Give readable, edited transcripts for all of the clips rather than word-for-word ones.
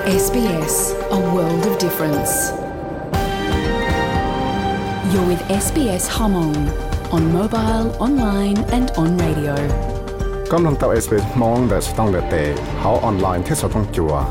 SBS, a world of difference. You're with SBS Hmong on mobile, online and on radio. กำลังต่อ SBS มองแต่ต้องเลือกแต่เขาออนไลน์ที่สต้องจัว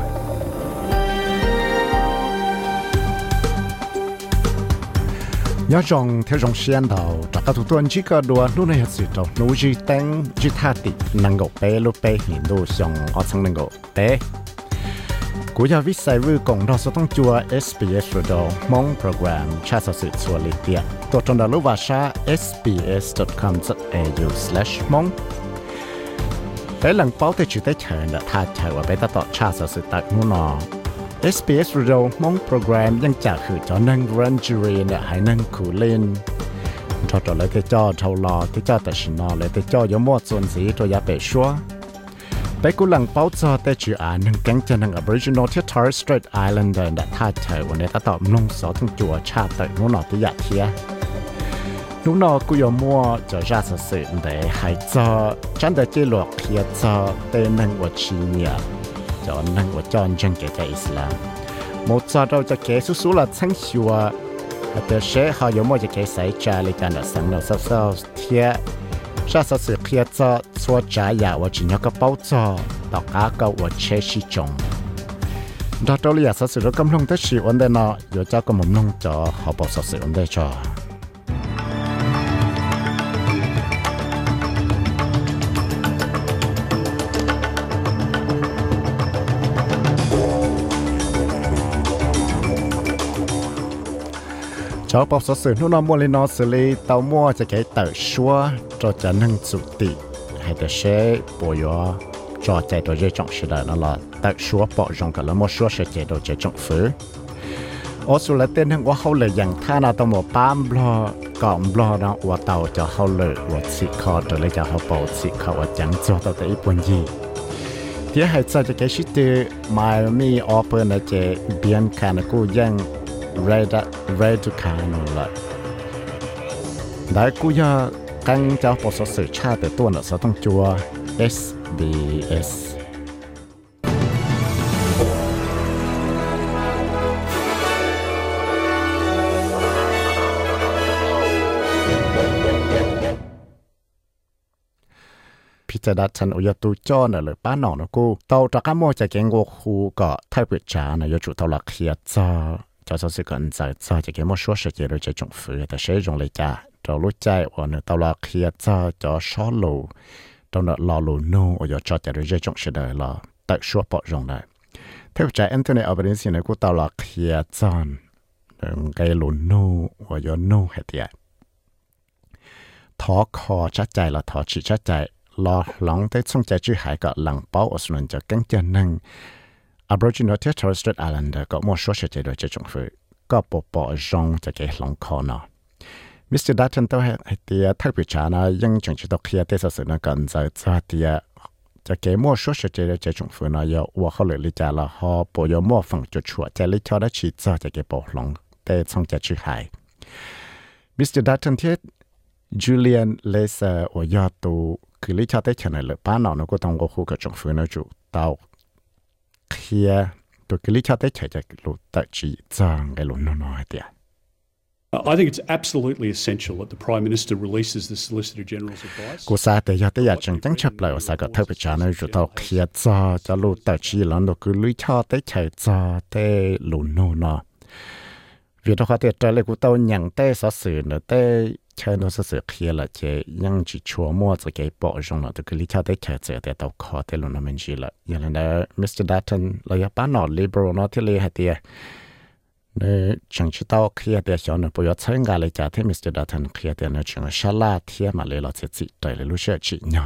nhớ rằng theo dòng xuyên đầu tất cả thủ tuần chỉ có đua lúc này sự đầu nô chỉ tăng chỉ thà tị năng够bé lúc bé hiện đồ xong ở trong năng够bé cú giờ viết sai vừa cùng đó sẽต้องจัว SBS rồi đó mong program cha sự xua lịch tiệtตัวtrong đó lúc vào sa sbs.com.au/mong bé lần báo tới chữ tới chờ là tha chờ và bé ta tọt cha sự tại muốn nó SBS Radio มองโปรแกรมยังจะคือจอนั่งรันจูเรียนให้นั่งคูเล่นทอดเลยที่จอเท่ารอที่จอแต่ชินอเลยที่จอยมอดส่วนสีตัวยาเปชัวไปกูหลังเป้าจอแต่จืออ่านหนึ่งแก๊งจะนั่ง Aboriginal ที่ Torres Strait Islander แต่ท่าเธอวันนี้ถ้าตอบลงสอทั้งจัวชาตินู้นนอที่อยากเทียนู้นนอกูยมัวจะราชสื่อแต่ให้จอฉันแต่จีหลอกเทียจอแต่นั่งวัดชีเนียจอนั่งว่าจอนจังเกจอิสลามหมดจอเราจะเกสุละทั้งชัวแต่เชื่อเขาอยู่มั่วจะเกใส่ใจในการสั่งเราเศร้าเทียชาติสื่อเทียจอชัวใจอยากว่าจีนก็เป้าจอต่อกาก็ว่าเชชิจงดอกตัวเลียสื่อเรากำลังจะชีวันเดนออยู่เจ้าก็มุ่งลงจอเขาบอกสื่อวันเดจอชาวปอบสสื่อนู่นมัวเลยนอสื่อเลยเต้ามัวจะเกิดเติร์ชัวจอจะนั่งสุติให้แต่เช่ปอยจอใจตัวเจจงสิได้นั่นละเติร์ชัวปอจงกันแล้วมัวชัวเฉยตัวเจจงฟื้นโอสุเลเต้นทั้งว่าเขาเลยอย่างท่านาตัวมัวปั้มบล็อกอมบล็อกนะว่าเต่าจะเขาเลยว่าสิคอตัวเลยจะเขาปอสิเขาว่าจังจอตัวแต่อีปุ่นยี่ที่ให้จะเกิดชิดมามีออเปอร์นะเจเบียนคานากูยังred to kind of like ได้กูอยากกันจะพอสสื่อชาติตัวน่ะจะต้องจัว SBS พิจารณาฉันอยากตัวจ้อน่ะเลยป้าหนอนกูเต่าจากข้ามจะเก่งกว่าคูก็ไทยเปิดจานะอยากจุดเท่าหลักเขียจ้าจะสื่อกันใจจะเกี่ยวกับชัวร์เกี่ยวกับจงฟื้นแต่ใช้จงเลยจ้าเรารู้ใจว่าเนี่ยตลอดเขียจะชอลูตอนนั้นรอลูโน่อยากจะเรื่องจงเสด็จละแต่ชัวร์ปอจงได้เท่าใจแอนโทนีอัลเบนิสีเนี่ยกูตลอดเขียจันไกลูโน่อยากโน่เหตุใหญ่ท้อคอชัดใจละท้อฉีชัดใจรอหลังได้ส่งใจชื่อหายกับหลังเป้าอสุนันจะกังจะนั่งAboriginal ที่ Torres Strait Islander ก็มั่วชัวเฉยๆโดยเฉพาะฟื้นก็ปปจงจะเกี่ยวหลังคอนะมิสเตอร์ดัตตันตัวให้เตียทักพิจารณายังจังจะต้องเคลียร์เตสสื่อนักการจะเตียจะเกี่ยวมั่วชัวเฉยๆโดยเฉพาะฟื้นนะยาว่าเขาเลยลิจาละฮอปยมั่วฝั่งจุดชัวจะลิจาได้ชีจะเกี่ยวปหลังเตส่งจะชื่อหายมิสเตอร์ดัตตันที่จูเลียนเลเซอร์ว่ายาตูคือลิจาได้เฉยๆเลยป้าหนอนก็ต้องว่าคู่กับจงฟื้นนะจุเตาhere to kilicha te chaja lu ta chi chang ge lu no no atia I think it's absolutely essential that the Prime Minister releases the Solicitor General's advice. Ko sa te ya te ya chang chang chap lai sa ka thau pa cha na ju ta khia cha lu ta chi lan do ku lu cha te chai cha te lu no na vi to kha te ta le ku tao nyang te sa su na te cha no sa se khia la che yang chi chua mo za ke po jong na to ku li cha te cha che te tao kha te lu na men ji la ya na Mr. Dutton la ya pa no liberal no te le ha te ne chang chi tao khia te sha na po ya chang ga le cha te Mr. Dutton khia te na chang sha la thia ma le la che chi te le lu she chi nya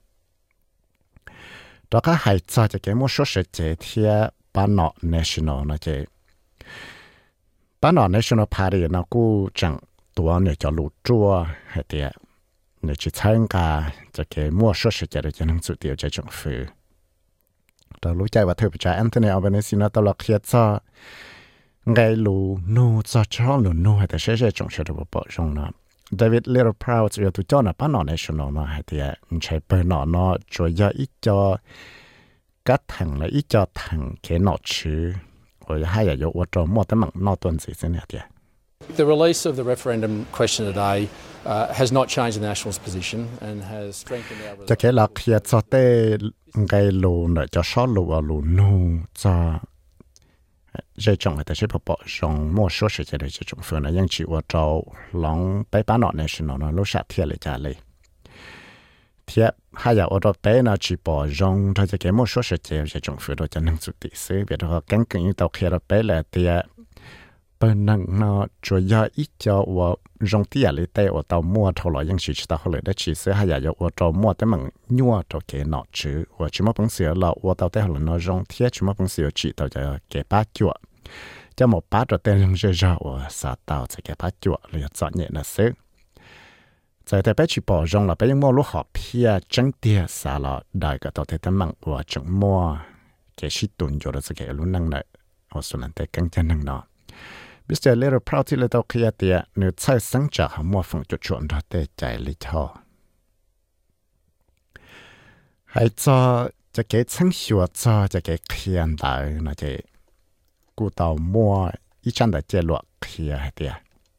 to ka hai cha che ke mo sho she che thia pa no national na che pa no national party na ku changตัวเนี่ยจะหลุดจัวให้เดียเนี่ยจะใช้งาจะเกี่ยวมั่วชัวร์จะนั่งสุดเดียวจะจงฟื้นเรารู้ใจว่าเธอไปจ่ายแอนโทนีอัลเบนิซีนะตลอดเขียนจะไงลูโน่จะชอบลูโน่ให้แต่เชื่อจงเชื่อตัวปอจงนะ David Littleproud จะตัวเจ้าหน้าป้านอ national นะให้เดียใช้เปิดหนอช่วยยาอีจอ các thằng là ít cho thằng cái nọ chứ rồi hai giờ ở trong mua tấm bằng nọ tuần gì thế này thì The release of the referendum question today has not changed the Nationals' position and has strengthened our. cho cái là khi cho tê cái lù nữa cho số lù ở lù nu cho dây trồng tại sẽ bỏ trồng mua số sự cho để trồng phương là những chịu ở trong lòng bé bán nọ national nó lúc sát thiệt lại trả lại thiệt hai giờ ở trong bé nó chỉ bỏ trồng thôi cho cái mua số sự cho trồng phương đó cho năng suất tỷ số việc đó căng cứng như tàu khi ở bé là thiệt bên năng nó chủ yếu ít cho ở trong tiệt lại tại ở tàu mua thầu lại những sự tàu lại đã chỉ số hai giờ ở trong mua tới bằng nhua cho cái nọ chứ và chỉ mất bằng sữa là ở tàu tới hồi nó trong thiệt chỉ mất bằng sữa chỉ tàu cho cái bát chuột cho một bát rồi tên rơi ra ở xã tàu cho cái bát chuột rồi chọn nhẹ là sức giờ tại bé chỉ bỏ trong là bé những mua lúc họ pia trắng tiệt xã là đại cái tàu tới tấm bằng ở trong mua cái shit tuần cho nó sẽ cái luôn năng này ở số lần tới căng chân năng nọ bây giờ little proud thì là tàu kia tiệt nếu sai sáng trả họ mua phòng chuột chuột rồi tới chạy lịch thọ hay cho cái sáng sủa cho cái khiên đại nó cái cụ tàu mua ít chân đại chế luật kia tiệt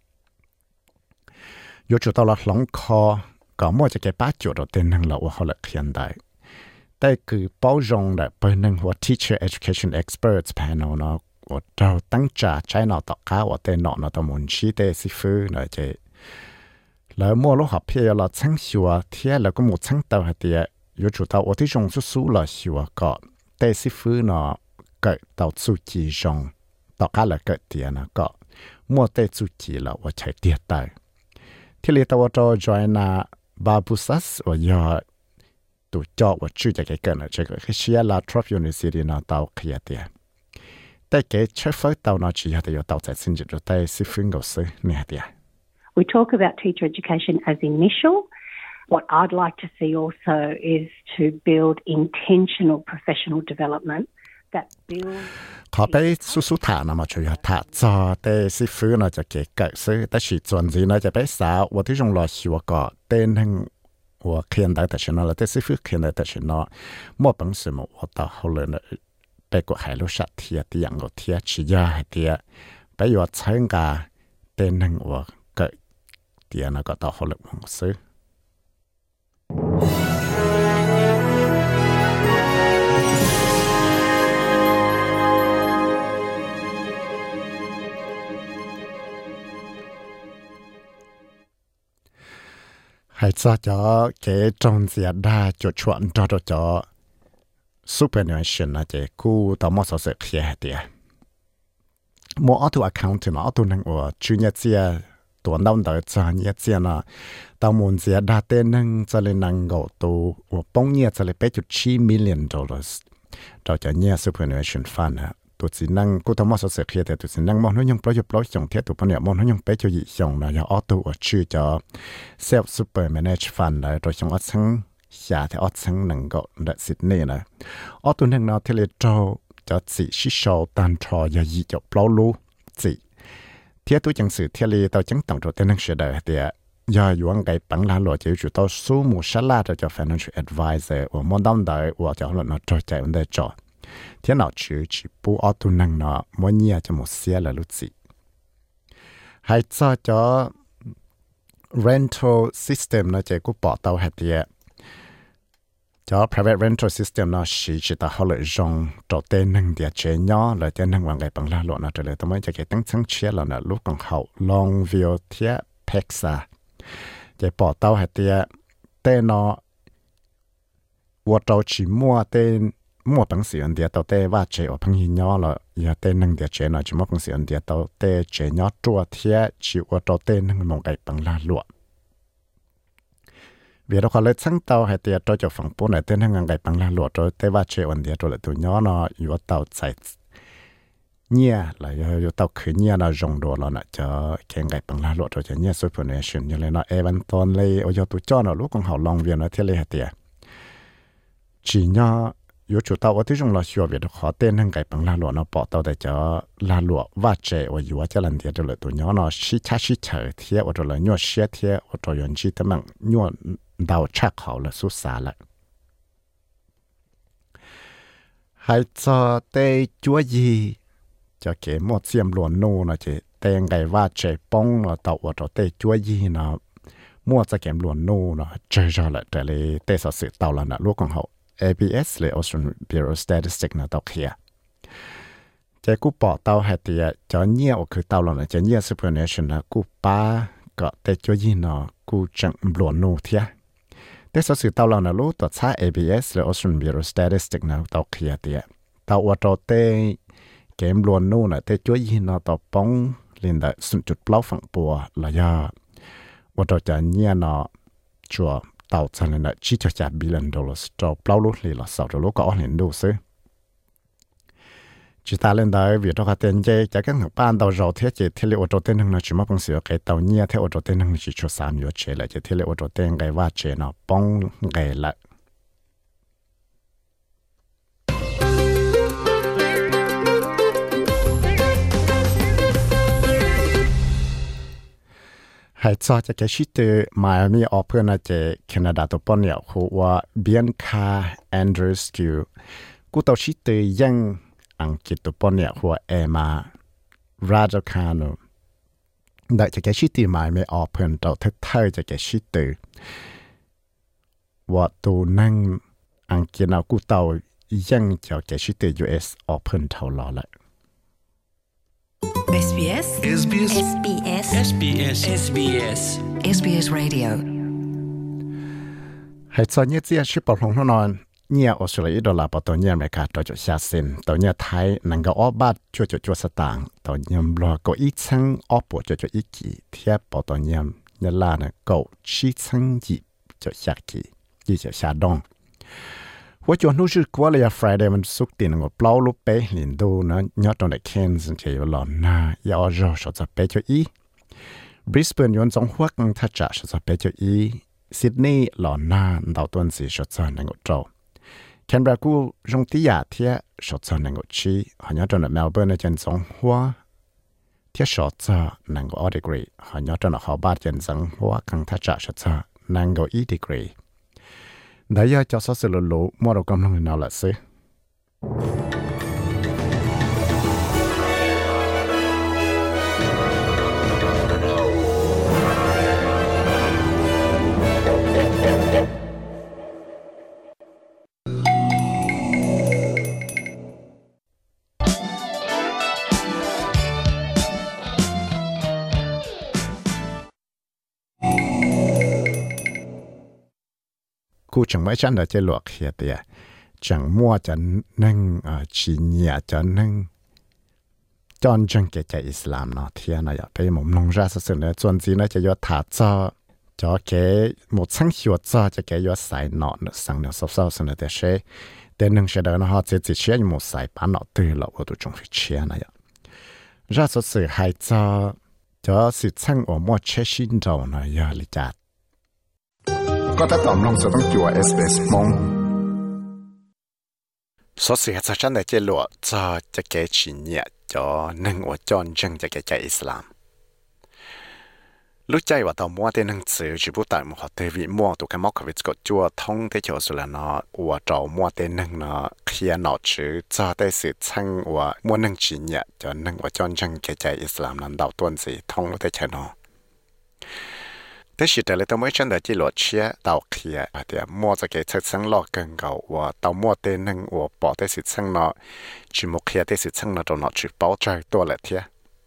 有主到了龙科，搞么就给把脚到电能了，我好了现代。但คือ包容的本能我 teacher education experts panel 呢，我到当家在那到家我在那到门市的师傅呢就，แล้ว么路学片了成熟啊，天了个么成到还的，有主到我的种是输了熟啊个，但师傅呢个到自己种，到家了个点呢个，么在自己了我才跌倒。ที่เรียกว่าจะ join Barbudas ว่ายอตัวจอว่าชื่อจะเกิดนะจะเกิดคือเชียร์ลาทรอปยูนิเวอร์ซิตี้นะเตาขยะเดียแต่เกิดเชื่อฟังเตานะชียร์แต่ยอเตาใจสิ่งจุดแต่สิฟิงก็ซื้อเนี่ยเดีย We talk about teacher education as initial. What I'd like to see also is to build intentional professional development that builds เขาไปสู้ๆถานะมาช่วยถาจอแต่สิฟื้นเราจะเกิดซื้อแต่สิส่วนจีเราจะไปสาวว่าที่จงรอชัวก็เต้นทั้งว่าเขียนได้แต่ฉันเราแต่สิฟื้นเขียนได้แต่ฉันเรามั่วปังสมว่าต่อเขาเลยนะไปกว่าหายรู้ชัดเทียที่อย่างก็เทียชี้ยาให้เทียไปอยู่เชิงกาเต้นทั้งว่าเกิดเทียนะก็ต่อเขาเลยมองซื้อhay cho cái trong gia đa cho chuẩn cho superannuation là cái cú tao mua số kia tiệt mua auto account nó auto năng ở chuyên nghiệp chia tuần đầu tới cho nghiệp chia nó tao muốn gia đa tên năng cho lên năng gạo tu ở bông nghiệp cho lên $8.9 million cho nghiệp superannuation fundตัวสินั่งกูทำมาสเสียแต่ตัวสินั่งมองน้อยยังปล่อยปล่อยส่งเทียตัวปนเนี่ยมองน้อยยังไปจะยิ่งส่งนะอย่าออตัวชื่อจะ self super manage fund เลยโดยส่งอัดทั้งชาที่อัดทั้งหนึ่งก็เดซิดนี่นะออตัวหนึ่งนะที่เราจะสิชิโชตันทออย่ายิ่งจะปล่อยรู้สิเทียตัวจังสื่อเทียรีตัวจังต่างตัวเต็นนังเสียดายเดียอย่าอยู่อังไงปังลาหลวจะอยู่ตัวสู้มูชลาจะ financial advisor ว่ามองดำได้ว่าจะหลุดนะใจมันได้จอ天老区只不奥杜能呢，莫尼就莫些了路子。还早叫 rental system 呢，这个报道还的，叫 private rental system 呢，是知道好了用做电能的这样，来电能往外帮拉落呢，这里他们这个等层切了呢，路更好 Longview 贴 Pexa， 这报道还的，但呢，我找去摸电。mua bằng sự anh địa tàu tê và chế ở bằng hình nhỏ là giờ tê nâng địa chế nó chỉ mua bằng sự anh địa tàu tê chế nhỏ chua thiệt chịu ở tàu tê nâng một cái bằng la lụa vì đó họ lấy sáng tàu hay tiệt cho cho phòng bốn này tê nâng cái bằng la lụa cho tê và chế anh địa cho lại tụi nhỏ nó ở tàu chạy nhia là ở tàu khởi nhia là rong đồ là cho cái bằng la lụa cho nhia superannuation như là nó eventually ở tụi cho nó lúc còn học long viên nó thiết lấy hay tiệt chỉ nhỏ有主到我这种老学为的好，但能改帮拉罗那报道的叫拉罗挖掘，我有我这两天就来读鸟那西恰西扯贴，我这来鸟些贴，我这原机他们鸟到查好了，苏啥了。 hay cho tê chúa gì cho cái một xiêm luồn nô nó chỉ tê ngày va chạy bông nó tàu ở chỗ tê chúa gì nó mua cho cái luồn nô nó chơi ra lại trở lại tê sở sự tàu là nó lúc còn hậu ABS là Australian Bureau of Statistics nó tàu kia cái cú bỏ tàu hay thì cho nhiềuคือtàu là nó cho nhiều supernation là cú ba có tê chúa gì nó cú chẳng luồn nô thia tê sở sự tàu là nó lúc tàu xa ABS là Australian Bureau of Statistics nó tàu kia thì tàu ở chỗ tê cái luồn nô là tê chúa gì nó tàu bóng lên đại sụn chút plau phẳng bùa là do ở chỗ cho nhiều nó chùa tàu cho nên là chỉ cho $1 billion cho plau lúc là sau đó lúc có lên đủ xứ chỉ ta lên đấy vì đó có tiền dây cho các người ban đầu rồi thế chỉ thế liệu ở chỗ tên nó chỉ mất bằng sửa cái tàu nhiều thế ở chỗ tên nó chỉ cho 3 giờ chế lại chỉ thế liệu ở chỗ tên cái va chế nó bong cái lại hay cho cái shit từ Miami Open là cái Canada tổ bóng nhiều của Bianca Andreescu cú tàu shit từ yang anh kỹ tổ bóng nhiều của Emma Raducanu đại cái shit từ Miami Open tàu thứ hai cái shit từ và tụ năng anh kỹ nào cú tàu yang cho cái shit từ US Open tàu lọ lại SBS SBS SBS SBS SBS SBS Radio ให้ตอนนี้ที่ชิปลงนอนเนี่ยออสเตรเลียดอลลาร์ต่อเนี่ยอเมริกาต่อจุด60 เซนต์ต่อเนี่ยไทยนังก็ออบาทจุดสตางค์ต่อเนี่ยรอก็อีชั้งออปวดจุดอีกี่เทียบต่อเนี่ยเนี่ยลาเนี่ยก็ชี้ชั้งจุดกี่จุดดงว่าจวนนู้ชื่อกว่าเลยฟรายเดย์มันสุกตีนงบเปล่าลุเป้ลินดูนะยอดตรงเด็กเคนส์จะอยู่หลอนนะยาจอชดจะเป้จุอีบริสเบนยวนจงหัวกังทัชจะชดจะเป้จุอีซิดนีย์หลอนนะดาวต้นสีชดจะในงบโจแคนเบรากูจงตียาเทียชดจะในงบชีหันยอดตรงเมลเบิร์นในจันจงหัวเทียชดจะในงบออดีกรีหันยอดตรงเขาบาดจันจงหัวกังทัชจะชดจะในงบอีดีกรีได้ยาจะสสิลลูมัวเรากำลังนอนละสิกูจังไม่ชันเดจะหลวกเฮียเตียจังมัวจะนั่งชีเนียจะนั่งจอนจังเกจอิสลามเนาะเทียนะอย่าไปหมุนลงราสสุดเลยจวนจีน่าจะยอดถาจะเกหมดทั้งหัวจะเกยอดสายเนาะสั่งเนาะเศร้าๆสุดเลยแต่เช่แต่หนึ่งเชดนะฮะจะเชื่อหมดสายปานเนาะตื่นแล้วว่าตัวจงฟิเชียนะอย่าราสสุดให้จะสิทั้งอมัวเชชินเจ้านะอย่าลิจัดก็ถ้าตอมลงจะต้องจั่ว SBS มงสอสิจะจันได้เจลวจะเกชินเนี่ยจะนึ่งว่าจอนจังจะเกใจอิสลามรู้ใจว่าตอมัวแต่หนังสือชิบุตันมัวเทวิมัวตุกมอกวิสก็จั่วท่องได้เจอสุลนะว่าจะมัวแต่หนังนะเขียนหนอชื่อจะได้สิทั้งว่ามัวหนังชินเนี่ยจะนึ่งว่าจอนจังเกใจอิสลามนั้นดาวต้นสิท่องรู้ได้เชนอแต่สิแต่เลยต้องไม่ชันได้ที่หลอดเชียดาวเขียเดี๋ยวมัวจะเกิดสังหลอกเกินเก่าว่าดาวมัวเต้นหนึ่งว่าปอได้สิสังเนาะชิมุกเขียได้สิสังเนาะตัวเนาะชิเป้าใจตัวละเทีย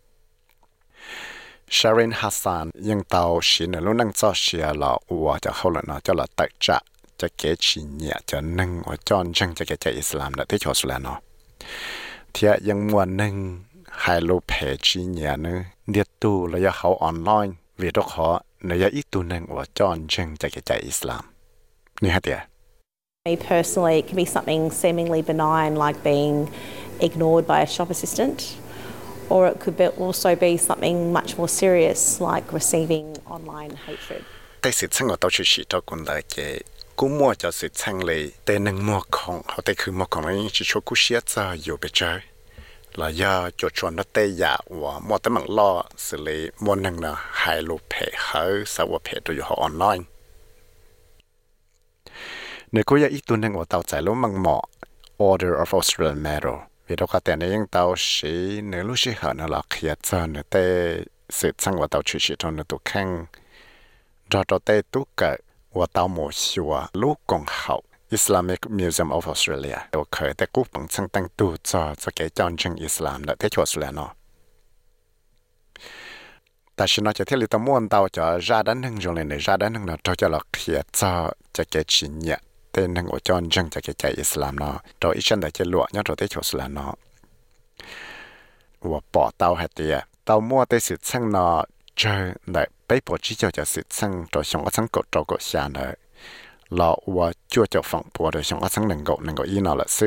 ชารินฮัสซันยังดาวชินลุ้นนั่งจ่อเชียเราว่าจะเข้าละเนาะจะละตัดจะเกิดชินเนี่ยจะนึ่งว่าจอนจังจะเกิดใจอิสลามละที่ชอสุลาเนาะเทียยังมัวนึ่งไฮโลเพจีเนี่ยนึเดียตู้ระยะเขาออนไลน์วิดีโอขอในยะอีตัวหนึ่งว่าจอนจังจะเกิดใจอิสลามนี่ฮะเดีย Me personally, it can be something seemingly benign like being ignored by a shop assistant, or it could also be something much more serious like receiving online hatred. แต่สิ่งที่เราต้องชี้ตัวคนได้เจกูมัวจะสิ่งที่เลยแต่หนึ่งมัวของเขาแต่คือมัวของนี้จะช่วยกูเสียใจอยู่ไปเจอแล้วยาจดชวนนัดเตยาว่ามัวแต่มันล่อสิเลยมัวหนึ่งนะหายรูปเพจเขาสาวเพจตัวอยู่ออนไลน์ในกูอยากอีกตัวหนึ่งว่าเต่าใจแล้วมันเหมาะ Order of Australian Medal vì đó có tên những tàu sĩ nếu lúc sĩ hở nó là kia cho nó tê sự sang và tàu chỉ trong nó tụ khang cho tàu tê tú cỡ và tàu mùa xua lúc còn hậu Islamic Museum of Australia đều khởi tại cúp bằng sang tăng tu cho cái chọn chân Islam đã thế cho Australia nóแต่ฉันน่าจะที่เราต้องม้วนเตาจะราด้านหนึ่งจงเลยในราด้านหนึ่งเราจะหลอกเขียจะเกิดชินเนี่ยแต่หนึ่งว่าจอนจังจะเกิดใจอิสลามเนาะโดยอีฉันได้จะหลวงเนี่ยเราได้ชดสละเนาะว่าปอเตาเหตุเตาม้วนได้สืบสั่งเนาะเจอได้ไปปอจีเจ้าจะสืบสั่งตัวชงก็สั่งกดตัวกดชาเนาะเราว่าจู่จะฝังปัวโดยชงก็สั่งหนึ่งก็อีเนาะละซึ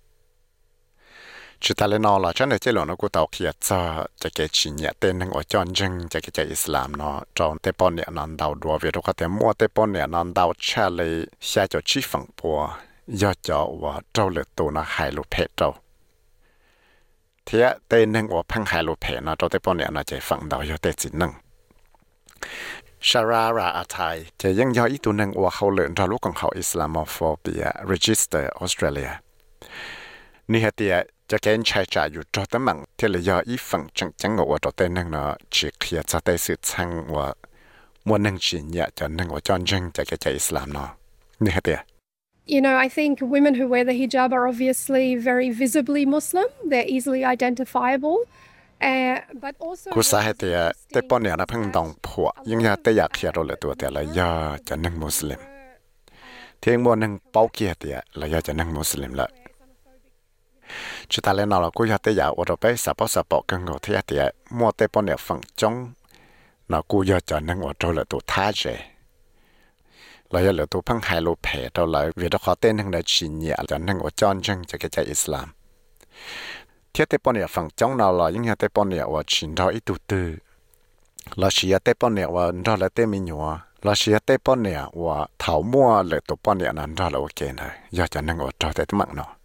ชุดทะเลนอละฉันได้เจอหลวงกูเตาเขียจะเกิดชินเนี่ยเต้นหนึ่งว่าจอนจังจะเกิดใจอิสลามเนาะจอนเตปอนเนี่ยนันดาวดัวเวทุกข์แต่มัวเตปอนเนี่ยนันดาวเชเลยเสียจะชี้ฝังปัวยอดจะว่าเจ้าเหลือตัวนะหายลูกเพชรเจ้าเทียเต้นหนึ่งว่าพังหายลูกเพชรนะเจ้าเตปอนเนี่ยน่าจะฝังดาวยอดเตจินหนึ่งชาราอาไทยจะยังยออีตัวหนึ่งว่าเขาเหลือเราลูกของเขาอิสลามโฟเบีย register Australia นี่เหตุจะเกณฑ์ใช้จ่ายอยู่จอดตั้งมั่งที่เลยอีฝั่งจังว่าจอดเต้นนั่งเนาะจีเคลียจะได้สื่อช่างว่ามัวนั่งจีนเนี่ยจะนั่งว่าจอนจังจะเกิดใจอิสลามเนาะนี่เหตุ You know, I think women who wear the hijab are obviously very visibly Muslim. They're easily identifiable. But also กูสาเหตุแต่ปอนเนี่ยนะเพิ่งต้องผัวยังอยากแต่อยากเขียนเราตัวแต่ละยาจะนั่งมุสลิมเที่ยงมัวนั่งเป้าเกียรติละยาจะนั่งมุสลิมละชุดทะเลนอเรากูอยากแต่อยากว่าเราไปสับปะกันเราที่แต่มัวแต่ปอนเนี่ยฝั่งจงเรากูอยากจะนั่งว่าเราตัวท้าเจเราอยากเหลือตัวพังไฮโลเพเราเลยเวลาเขาเต้นนั่งในชินเนี่ยจะนั่งว่าจอนจังจะเกิดใจอิสลามเที่ยแต่ปอนเนี่ยฝั่งจงเราเลยยังอยากแต่ปอนเนี่ยว่าชินเราอีตัวตื้อเราเชียแต่ปอนเนี่ยว่าเราเลยแต่มีหนัวเราเชียแต่ปอนเนี่ยว่าเท้ามัวเลยตัวปอนเนี่ยนั้นเราเลยโอเคเลยอยากจะนั่งว่าเราแต่ตั้งมั่งเนาะ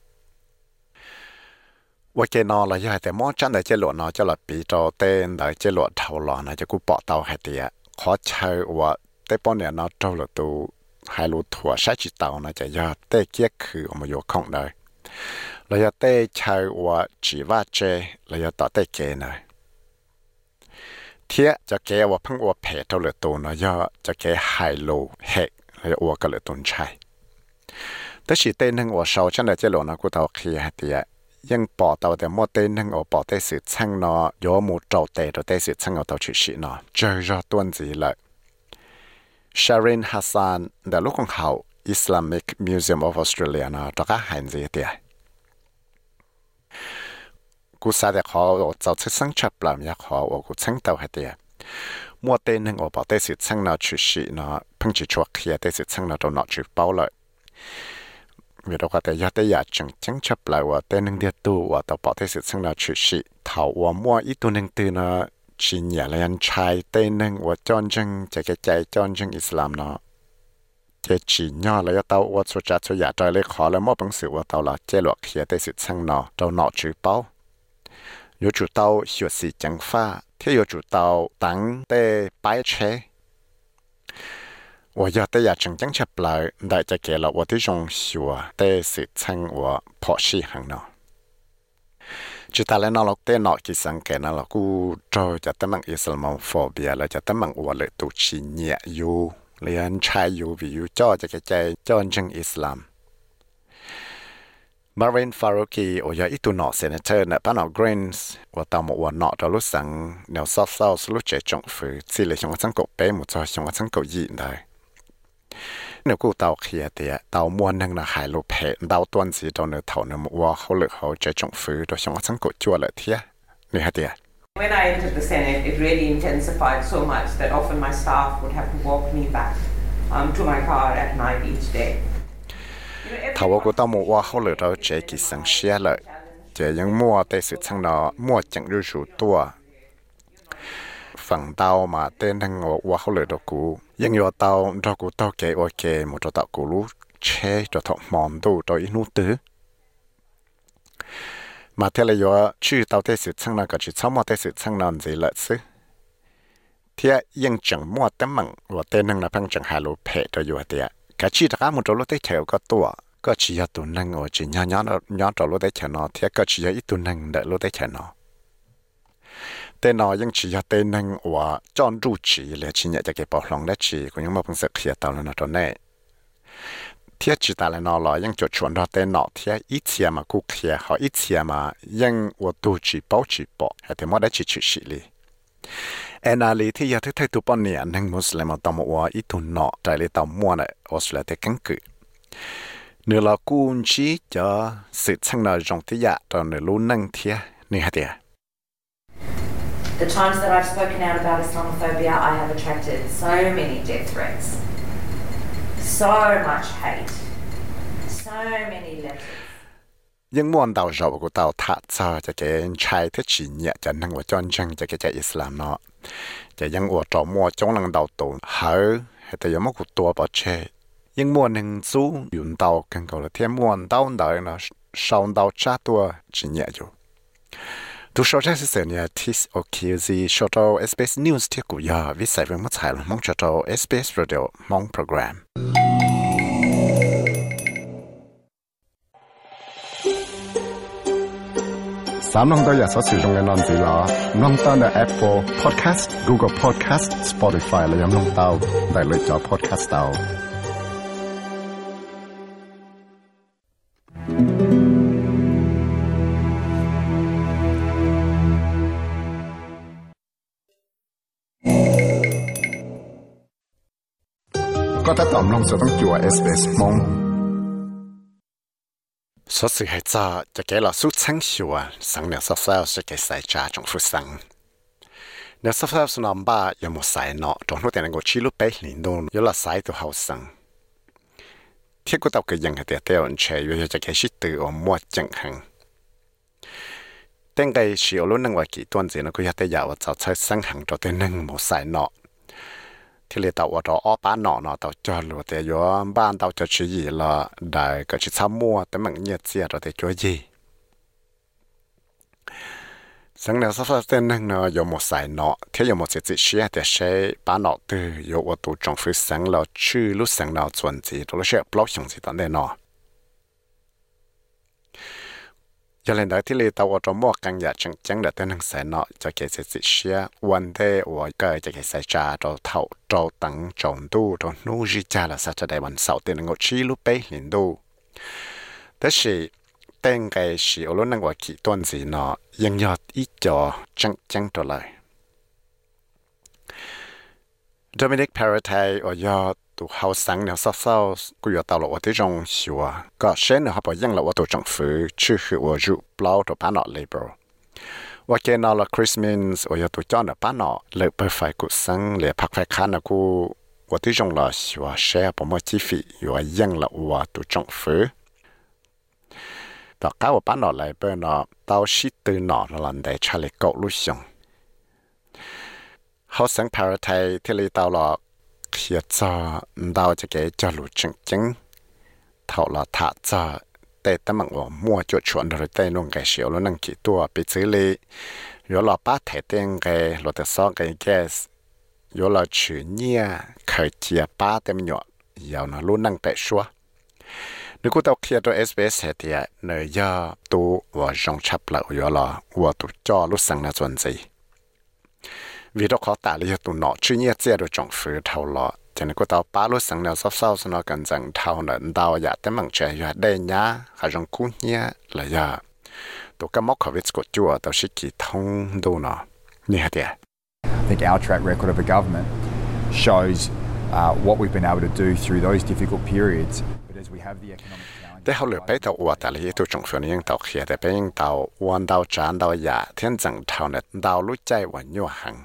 ว่าเจนอเราอยากแต่มอจันได้เจหลวดเนาะจะหลับปีโตเต้นได้เจหลวดเท่าหลอนะจะกูปอเตาให้เตียขอใช้ว่าเต้ปอนเนี่ยเนาะเท่าหลวดตัวให้รู้ถั่วใช้จิตเตานะจะยอดเต้เกี้ยคือออกมาโยกของได้เราอยากเต้ใช้ว่าจีว่าเจเราอยากต่อเต้เกนะเทียจะเกว่าเพิ่งว่าเพเท่าหลวดตัวนะยอจะเกให้รู้เฮกเราอยากว่าก็เลยต้นใช้แต่สิเต้นึงว่าเช้าจันได้เจหลวดนะกูเตาเคลียให้เตียยังปอเตาแต่มอเต้นึงเอาปอเต้สืบช่างเนาะโยมูเจ้าเตะตัวเต้สืบช่างเอาเตาชิชิเนาะเจอรอต้นจีเลยชารินฮัสซันเดลูกของเขา Islamic Museum of Australia เนาะตัวก็หายใจเดียกูสาเดขอเจ้าชิสังชับลำยาขอว่ากูช่างเตาให้เดียมอเต้นึงเอาปอเต้สืบช่างเนาะชิชิเนาะเพิ่งจะชัวเคลียเต้สืบช่างเนาะตัวเนาะชิเป้าเลยเวลาก็แต่ยาแต่อยากจังชับเลยว่าแต่หนึ่งเดียวตัวว่าต่อปอได้สื่อซึ่งเราชื่อสิเท่าว่ามัวอีตัวหนึ่งตัวนะชินอย่าเรียนชายแต่หนึ่งว่าจอนจังจะเกิดใจจอนจังอิสลามเนาะเจ้าชินย่อเลยเต่าว่าสุดจัดสุดอยากใจเลยขอเลยมอบหนังสือว่าเต่าละเจ้าหลวกเขียได้สื่อซึ่งเนาะเต่าเนาะชื่อเป้าอยู่จุดเต่าหัวสีจังฟ้าที่อยู่จุดเต่าตั้งแต่ไปเช我要的也真正出来，大家给了我的容许啊，的是称我破事行了。就但係嗱，落啲嗱其實嘅嗱，我做就得問伊斯蘭phobia啦，就得問我嚟讀前嘢要，你人猜要比要做就嘅ใจ做正伊斯蘭。Marine Faruqi 我有一度嗱 senator 呢，班嗱 Greens 我到冇我嗱到路上，然後稍路這政府，只係想我整個俾冇做想我整個熱嚟。nếuกูtàu kia thì tàu mua năng là hải lục hệ tàu tuần gì tàu nửa thầu nửa mua hậu lực hậu chế trọng phứ rồi xong sáng cổ chua lại thế nửa hạt tiền. When I entered the Senate, it really intensified so much that often my staff would have to walk me back to my car at night each day. Thầu của tàu mua hậu lực rồi chế kỳ sáng xe lại, chế những mua tay sự sang nó mua chẳng được số tua. Phần tàu mà tên thằng ngộ hậu lực đó cũ. Nhưng nhiều tàu cho cụ tàu kể ok một trò tạo cụ lú chế cho thọ mòn đồ cho ít nút tứ mà thế là do chữ tàu thế sự sang nào cả chỉ sáu mò thế sự sang nào gì lợi xứ thế nhưng chẳng mua tấm mặn và tên năng là phăng chẳng hà lô phê cho dù thế cả chỉ tất cả một chỗ lô thế theo có tua có chỉ là tụi nâng ở chỉ nhỏ trò lúa đấy chả nó thì có chỉ là ít tụi nâng đợi lúa đấy chả nó tên nó vẫn chỉ là tên nâng ở chọn trụ chỉ là chỉ nhẹ cho cái bảo lòng đấy chỉ của những một phần sự kia tao là nó tròn này thiết chỉ ta là nó là vẫn cho chuẩn đó tên nó thiết ít chia mà cụ kia họ ít chia mà vẫn ở tụ chỉ bảo hay thì mỗi đấy chỉ li anh ali thì giờ thấy tụi bọn này nâng Muslim mà tao mua ít tụi nọ trái lại tao mua này Australia thì cứng cự nếu là cuốn chỉ cho sự sang nào trong thế giới rồi nếu luôn nâng thiết như thế nào. The times that I've spoken out about Islamophobia, I have attracted so many death threats, so much hate, so many letters. Nhưng muốn đào rộng của tao thả cho cái trai thế chỉ nhẹ cho năng và chọn chân cho cái Islam nó, cho những ở trong mua trong năng đào tồn hở hay là một cuộc tua bỏ chơi, nhưng muốn năng chú dùng đào càng cầu là thêm muốn đào đời nó sau đào trả tua chỉ nhẹ rồi. Tu số ra sẽ nhớ tis OKZ số tàu SBS News thiết của giờ viết sai với mất sai là mong cho tàu SBS Radio mong program. Sám nông tôi giờ sẽ sử dụng cái nón gì là nông tao là Apple Podcast, Google Podcast, Spotify là nông tao đại lựa chọn podcast tao. có thể tóm lòng sựต้องจั่ว SBS มอง所以係咋就幾老蘇清笑啊生了少少是幾細家仲富生了少少是南巴有冇細喏仲攞定個黐碌俾年度有啦細到後生貼嗰度嘅人係啲啲人車有就幾時對我冇正行定計是我攞能話幾段時呢佢有啲有就出生行咗啲能冇細喏ที่เราตัวเราอ้อป้าหนอเนาะตัวจอดรู้แต่ย้อนบ้านตัวจะชี้ยีละได้ก็ชี้ซ้ำมัวแต่มันเงียบเสียเราแต่จ่วยยีสังเกตสักเส้นนึงเนาะ有冇ใส่เนาะที่有冇เสียจิเสียแต่ใช้ป้าหนอตื่有我ตัวจงฟื้นสังเราชื่อรู้สังเราส่วนจีตัวเราเชื่อบล็อกอย่างสิตอนเดนเนาะgiờ lên đấy thì lấy tàu ở trong mua căn nhà chẳng chẳng để tên hàng sản nọ cho cái sự xia vấn đề của cái cho cái sai trả cho thầu cho tăng trồng tu cho nuôi gì cha là sao cho đạiวันเสาร์tên ngồi chi lúc bé liền tuแต่是tên cái是ở lúc năng gọi kỳ tuần gì nọยังยอดอีจอchẳng chẳngตัวเลย Dominic Perrottet ởยอดตัว後生了稍稍佢又到了我啲種笑啊個先呢係因了我到政府出去我入包到班諾 labor 我見到了 Christmas 我又到咗呢班諾嚟不費個生嚟拍快看啊個我啲種了笑啊 share 幫我支付又係因了我到政府到搞我班諾 labor 呢到時對諾了人哋出嚟搞路上後生 Perrottet ที่嚟到了khi cho đào cho cái cho lũ chừng chừng thảo là thả cho để tấm bằng của mua chuột chuột rồi tay luôn cái xíu luôn năng kỹ tua bị xử lý rồi là bắt thể tiền cái rồi từ sau cái gas rồi là chuyển nhia khởi chia ba tem nhọ giờ nó luôn năng tại xóa nếu cô tao kia cho SBS thì nơi giờ tu và trong chấp lại rồi là và tu cho lúc sang là chuyện gì vì đó khó tả lý tụ nọ chứ nhẹ chế được trọng phứ thầu lọ cho nên cô tao ba lúc sáng nào sau nó cần rằng thầu nợ đào dạ tới bằng trẻ dạ đây nhá hay trong cú nhẹ là dạ tụ cái mốc khẩu của chùa tao sẽ kỳ thông đồ nọ như thế à I think our track record of a government shows what we've been able to do through those difficult periods but as we have the economic แต่เขาเหลือไปตัวว่าแต่ละที่ตัวจงฝืนยังตัวเขียแต่ไปยังตัววันตัวจานตัวdạ thiên rằng thầu nợ đào lúcใจวันยั่วหัง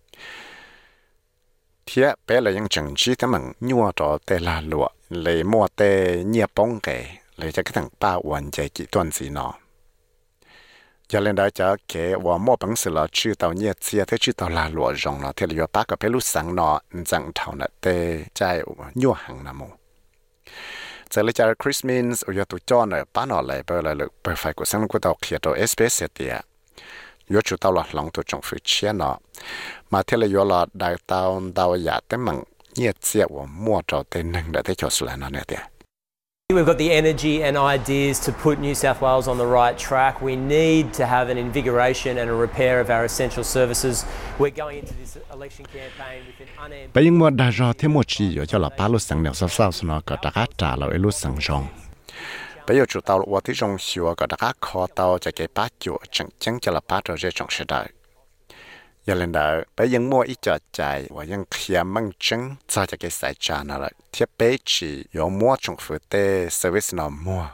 thế bé là những trường chỉ thế mình nhua cho tê la lụa lấy mua tê nhia bông cái lấy cho cái thằng baวันใจกี่tuần gì nọ cho nên đó cho cáiว่าmua bằng sự là chưa tàu nhia chia thế chưa tàu la lụa rong nó thế là do bác cái bé lúc sáng nọ rằng thầu nè tê chạy nhua hàng nằm mù giờ lấy cho Christmas ở tụi cho nè bán nó lại bơ lại được bơ phải của sáng của tàu kia tàu SBS tiệt yo chủ tàu là lòng tụi trong phía chia nọ mà thế là yo là đại tàu giả tới mặn nhiệt chia của mua trò tên nâng đã thấy cho sự là nó nè tiệt We've got the energy and ideas to put New South Wales on the right track. We need to have an invigoration and a repair of our essential services. We're going into this election campaign with an unambiguous. Bây giờ mua đa do thêm một chi cho là ba lúc sáng nào sao nó có đặc trả lại lúc sáng rong. Bây giờ chủ tàu là tí rong xưa có đặc khó tàu cho cái ba chỗ chẳng cho là ba trò chơi trong时代. Giờ lên đó bây giờ mua ít trò chạy và những kia mang chứng cho cái sai trả nào là thiết bị chỉ có mua trong phụ tê service nào mua.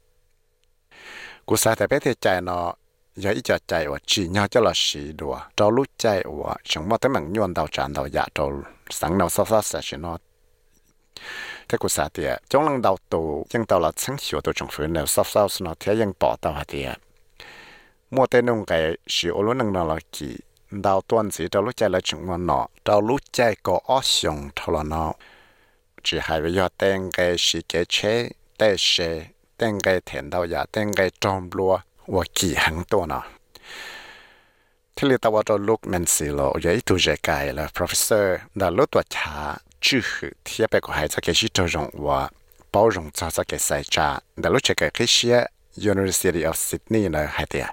Cú sai tại bây giờ chạy nó giờ ít trò chạy và chỉ nhau cho là xí đùa trâu lúc chạy và chẳng mua tới mảng nhuận đầu tràn đầu dạ trâu sáng nào sao sẽ chỉ nó thế cú sai thì trong lần đầu tù nhưng tàu là sáng sửa tàu trong phụ nào sao nó thế nhưng bỏ tàu hạt thì mua tên nông cái xí ô luôn năng là kỳ đào tuần gì đào lúc chạy là chúng ngon nọ đào lúc chạy có ớt xong thôi là nó chỉ hay bây giờ tên cái sĩ cái chế tên xe tên cái thiền đào giả tên cái tròn lúa và kỳ hàngตัวnọ thì liệu tao vào lúc mình xí lo vậy tu dạy cái là professor đào lúc tuổi trẻ chưa thì bây giờ hay cho cái sĩ trồng và bảo rộng cho cái sai trả đào lúc chạy cái sĩ University of Sydney là hay tiệt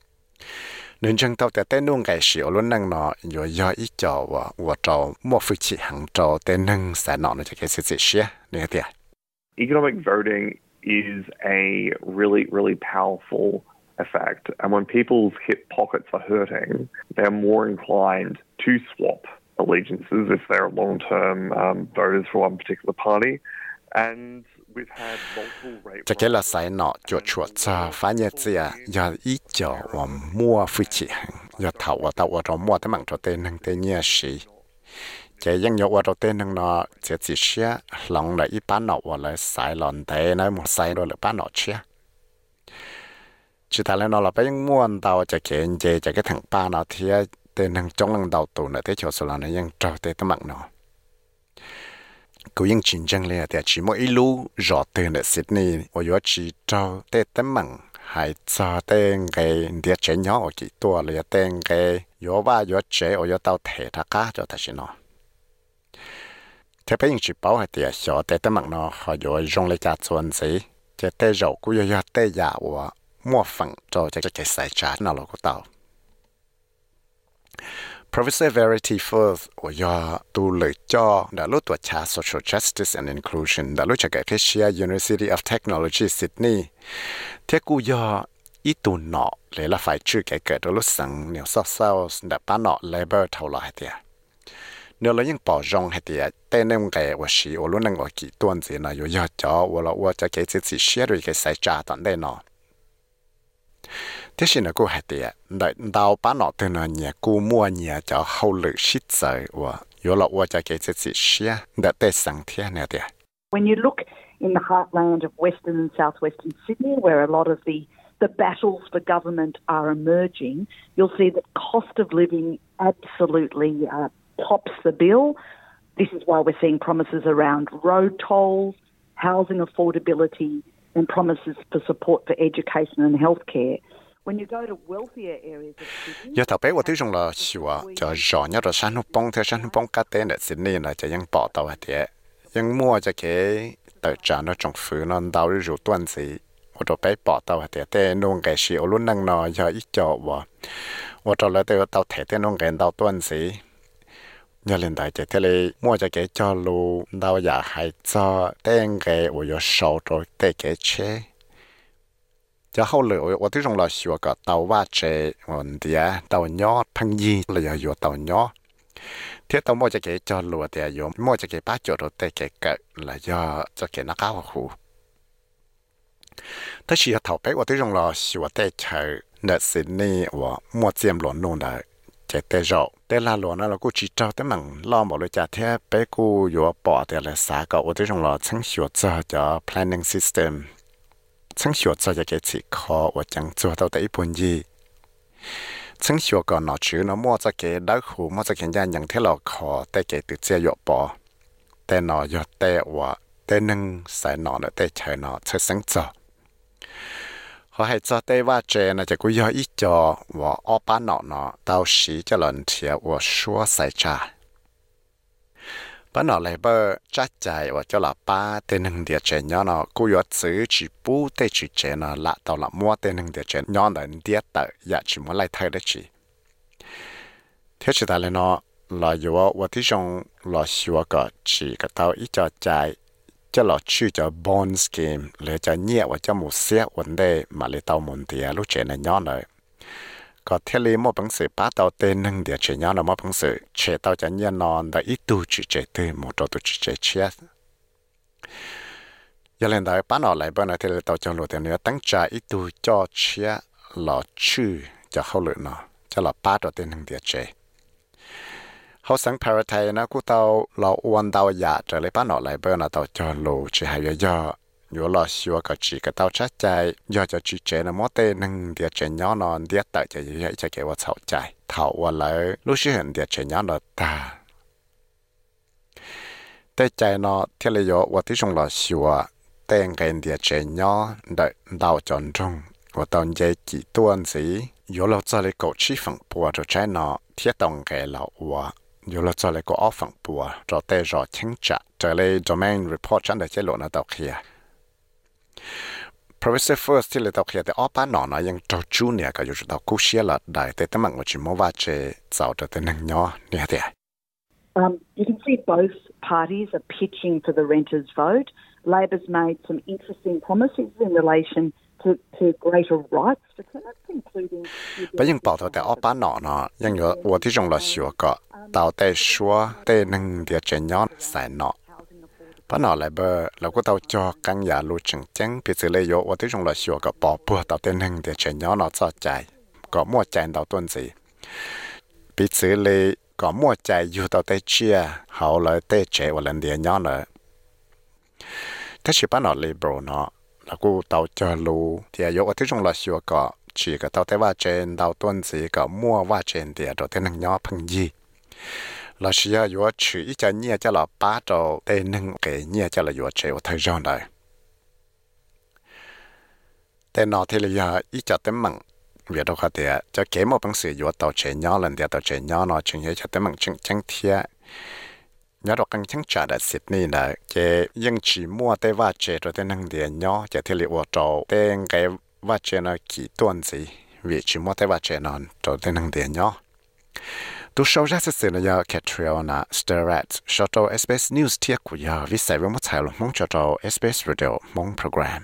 nên chân tàu tên nông cái sĩ ở luôn năng nó rồi do ít cho và cho một phương chỉ hàng cho tên nông sẽ nọ nó cho cái sự xia này thế. Economic voting is a really powerful effect, and when people's hip pockets are hurting, they're more inclined to swap allegiances if they're long-term voters for one particular party, and cho cái là sai nọ chuột cho phá nhẹ gì giờ ít cho và mua phi chỉ giờ thầu và tàu và mua tới mạng cho tên năng tên nhẹ sĩ cáiยังnhớว่าเราเต้นนั่งนอจะจีเชียหลังเลยอีป้านนอว่าเลยสายหลอนเต้นะหมดสายโดนเลยป้านนอเชียจิตาแล้วนอเราไปยังม้วนเตาจะเขียนเจจะcái thằngป้านนอเทียเต้นนั่งจ้องนั่งเตาตูเนี่ยเต้โจสุดแล้วเนี่ยยังเจ้าเต้ตั้งมั่งนอกูยังจริงจังเลยแต่chỉ mỗi lú rõ từในซิดนีย์ว่าอยู่chỉ choเต้ตั้งมั่งหายจะเต้งcáiเดียเจnhỏ ởกี่ตัวเลยเต้งcáiอยู่ว่าอยู่เจởอยู่เตาเททักก้าจะแต่ชินอthế bây giờ chỉ bảo hay tiệt sợ tê tê mạng nó họ rồi dùng lấy cả chuẩn gì chỉ tê dầu cũng như tê giả và mua phần cho cái sai trả nào là của tao. Professor Verity Firth và do tu lợi cho đã lúc tuổi trẻ Social Justice and Inclusion đã lúc cho cái University of Technology Sydney thế cũng do ít tu nọ lấy là phải chịu cái đó lúc sáng nhiều sao đã bán nọ labor thâu lại tiệt nếu là những bảo rong hay thì tên em cáiว่าสิ我รู้นั่งว่ากี่ตัวสินะอยู่ยอดจ่อว่าจะcái sự chỉ share rồi cái sai trả tận đây nó thế thì nó cũng hay thì đợi đào bán nọ từ nó nhà cũ mua nhà cho hậu lực shit rồi vàว่าจะcái sự chỉ share đã tới sáng thiên này thì when you look in the heartland of Western and Southwestern Sydney where a lot of the battles for government are emerging, you'll see that cost of living absolutely tops the bill. This is why we're seeing promises around road tolls, housing affordability, and promises for support for education and healthcare. When you go to wealthier areas of Sydney, giờ thảo bé của tôi dùng là xíu cho rõ nhất là san hông theo san hông cá tên ở Sydney là cho những bỏ tàu hạt thế, những mua cho cái tờ trả nó trong phủ nó đào đi rủ tuần gì, và rồi bé bỏ tàu hạt thế nông cái xíu luôn năng nó giờ ít cho và rồi lại tàu thế thế nông cái đào tuần gì giờ lên đại thế này mua cho cái cho lu đào giả hay cho tên cái và có sầu rồi tên cái chế cho hậu lửa và tôi dùng là sửa cả tàu va chế còn thì tàu nhỏ thằng gì là giờ tàu nhỏ thế tàu mua cho cái cho lùa thì giờ mua cho cái bát chỗ rồi tên cái là do cho cái nó cao khu thế chỉ thầu bé và tôi dùng là sửa tên chơi nợ xin ni và mua chiêm luận luôn đấy chạy tê rộ tê la luận là cô chỉ trao tới mảng lo một lời trả thế bé cô vừa bỏ thì là xã cậu ở trong là chẳng hiểu cho planning system chẳng hiểu cho cái chỉ khó và chẳng做到的一本gì chẳng hiểu còn nó chữ nó mua cho cái đau khổ mua cho cái nhà nhận thế là khó tê cái tự chế dọ bỏ tê nó dọ tê và tê nâng sai nó để tê chơi nó chơi sáng cho họ hay cho tê va chế nó chỉ có do ít cho và ở bán nó tao xí cho lần thiệt và xóa sai trả bắt nó lại bơ chắc chạy và cho là ba tên hưng địa chế nhỏ nó cú yếu chữ chỉ bù tê chỉ chế nó lạ tàu là mua tên hưng địa chế nhỏ là địa tự dạ chỉ muốn lại thay đấy chỉ thế chỉ tại là nó là yếu và tí trong là xua cái chỉ cái tàu ít cho chạy cho là chữ cho bond scheme để cho nhẹ và cho một xe vấn đề mà lấy tàu muốn địa lúc chế này nhỏ nữa có thể lý một bằng sự bắt đầu tên nâng địa chế nhau là một bằng sự chế tàu cho nhiên non đã ít tu chỉ chế từ một trò tu chỉ chế chết. Giờ lên đây bắt đầu lại bên này thì tàu cho lụt tiền nữa tăng trả ít tu cho chết là chữ cho hậu lụt nó cho là bắt đầu tên nâng địa chế. Hậu sáng parity nó cũng tàu là uốn tàu giả trở lại bắt đầu lại bên này tàu cho lụt chỉ hay do nếu là xưa cái chỉ cái tàu chắc chạy do cho chỉ chế là mót tên nâng địa chế nhỏ nó địa tại cho vậy cho cái vật sầu chạy thảo và lại lúc xưa hiện địa chế nhỏ nó ta để chạy nó theo lý do và tí trong là xưa tên cái địa chế nhỏ đợi đào chọn trong và tàu dây chỉ tuần gì nếu là cho lấy cổ chỉ phẳng bùa cho trái nó thiết đồng cái là và nếu là cho lấy cổ áo phẳng bùa cho tê rõ chính trạng trở lấy domain report chẳng để chế lộ nó tàu kia Professor First ที่เราตอกเขียนแต่อ้อป้าหนอนะยังตัวจูเนี่ยก็อยู่จุดตัวกู้เชียละได้แต่ตั้งมันว่าจิมว่าเจเจ้าแต่หนึ่งย่อเนี่ยเดีย You can see both parties are pitching for the renters' vote. Labor's made some interesting promises in relation to greater rights for tenants, including. ไปยังบอกแต่อ้อป้าหนอนะยังอยู่ว่าที่จงเราชัวก็到แต่ชัวแต่หนึ่งเดียเจนย่อใส่หนอbắt nó lại bơ là có tàu cho căn nhà lưu trình trắng bị xử lý và tới trong là sửa có bỏ bùa tàu tên hình để chuyển nhỏ nó cho chạy có mua chạy tàu tuần gì bị xử lý có mua chạy dù tàu tê chia hậu lại tê chạy và lần địa nhỏ nữa thế chỉ bắt nó liberal nó là có tàu cho lưu thì ở tới trong là sửa có chỉ có tàu tê va trên tàu tuần gì có mua va trên địa rồi tên hình nhỏ phăng gì là chỉ là yếu chữ ít cho nhẹ cho là ba trâu tên nâng cái nhẹ cho là yếu chế ở thời gian này tên nó thì là ít cho tên mặn việc đâu có thể cho kế một bằng sự yếu tàu chế nhỏ lần địa tàu chế nhỏ nó chừng như cho tên mặn chừng chẳng thiệt nhớ được căn chẳng trả đã Sydney là cái nhưng chỉ mua tên va chế rồi tên nâng địa nhỏ cho thì liệu trâu tên cái va chế nó kỳ tuần gì vì chỉ mua tên va chế nó rồi tên nâng địa nhỏ tu show ra sự là Catriona Sturrat cho SBS News thiết của giờ vì sai với một tài liệu mong cho SBS Radio mong program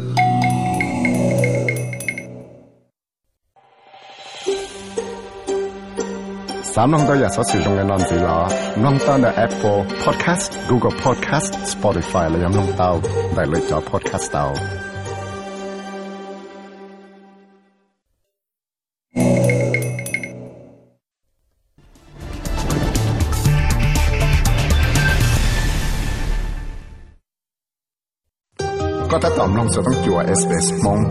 Sám nông tôi sử dụng cái nón gì là nông tao là Apple Podcast, Google Podcast, Spotify là nông tao đại lựa chọn podcast taoก็ถ้าตอมลงจะต้องจั่ว SBS มอง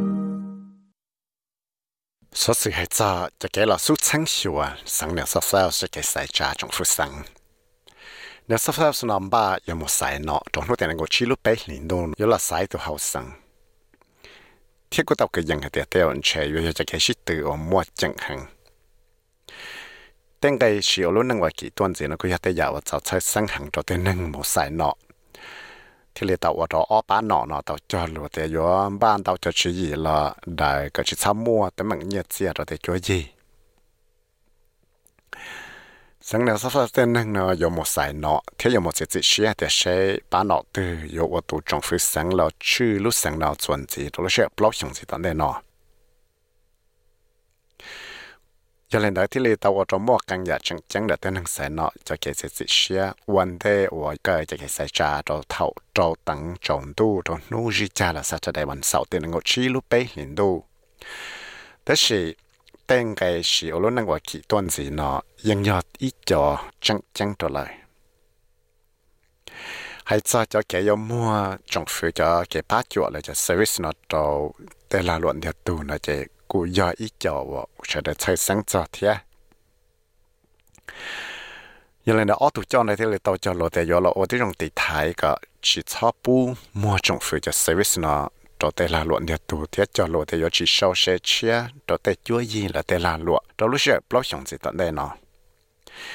所以係就給了數清楚啊，上兩十歲是給曬家中富生。兩十歲是南巴有冇曬呢？中路點能夠記錄俾年度有了曬到後生。鐵骨頭嘅人係點點人車，有就開始對我冇正行。定計是我攞能話幾段時呢，佢一啲有就出生行咗啲能冇曬呢。ที่เราตัวเราอ้อป้าหนอเนาะตัวจอหลุดแต่อยู่บ้านตัวจะชี้ละได้ก็ชี้ซ้ำมัวแต่มันเงียบเสียเราแต่ช่วยยี่สังเกตสักเส้นนึงเนาะอยู่หมดสายเนาะที่อยู่หมดเสียจิเชียแต่ใช้ป้าหนอตื้ออยู่ว่าตัวจงฟื้นสังเราชื่อรู้สังเราส่วนจีตัวเราเชื่อปลอกอย่างจีตอนเดนเนาะgiờ lên đó thì tàu ở trong một căn nhà chẳng để tên hàng sản nọ cho cái sự xia vấn đề của cái cho cái xảy ra cho thầu cho tăng trồng tu cho nuôi gì cha là sao cho đạiวันเสาร์tên ngồi chi lúc bé liền tuแต่是tên cái是ở lúc năng gọi kỹ tuần gì nọยังยอดít cho chẳng trở lại hay cho cái yêu mua trồng fruit cho cái bát chuột là cho service nọ cho tên là luận địa tu là cáiกูยออีเจ้าว่าจะได้ใช้สังจอดเทียยังเลยนะอ้อตุเจ้าในที่เราตัวเจ้าเราแต่ยอเราอ้อที่ตรงตีท้ายก็chỉชอบปูมัวจงฝืนจะเซอร์วิสเนาะตัวแต่ละล้วนเดียวตัวเทียเจ้าเราแต่ยอchỉ sau sẽ chiaตัวแต่จั่วยีlàแต่ละล้วนตัวรู้สึกปลอกสองสิตอนได้เนาะ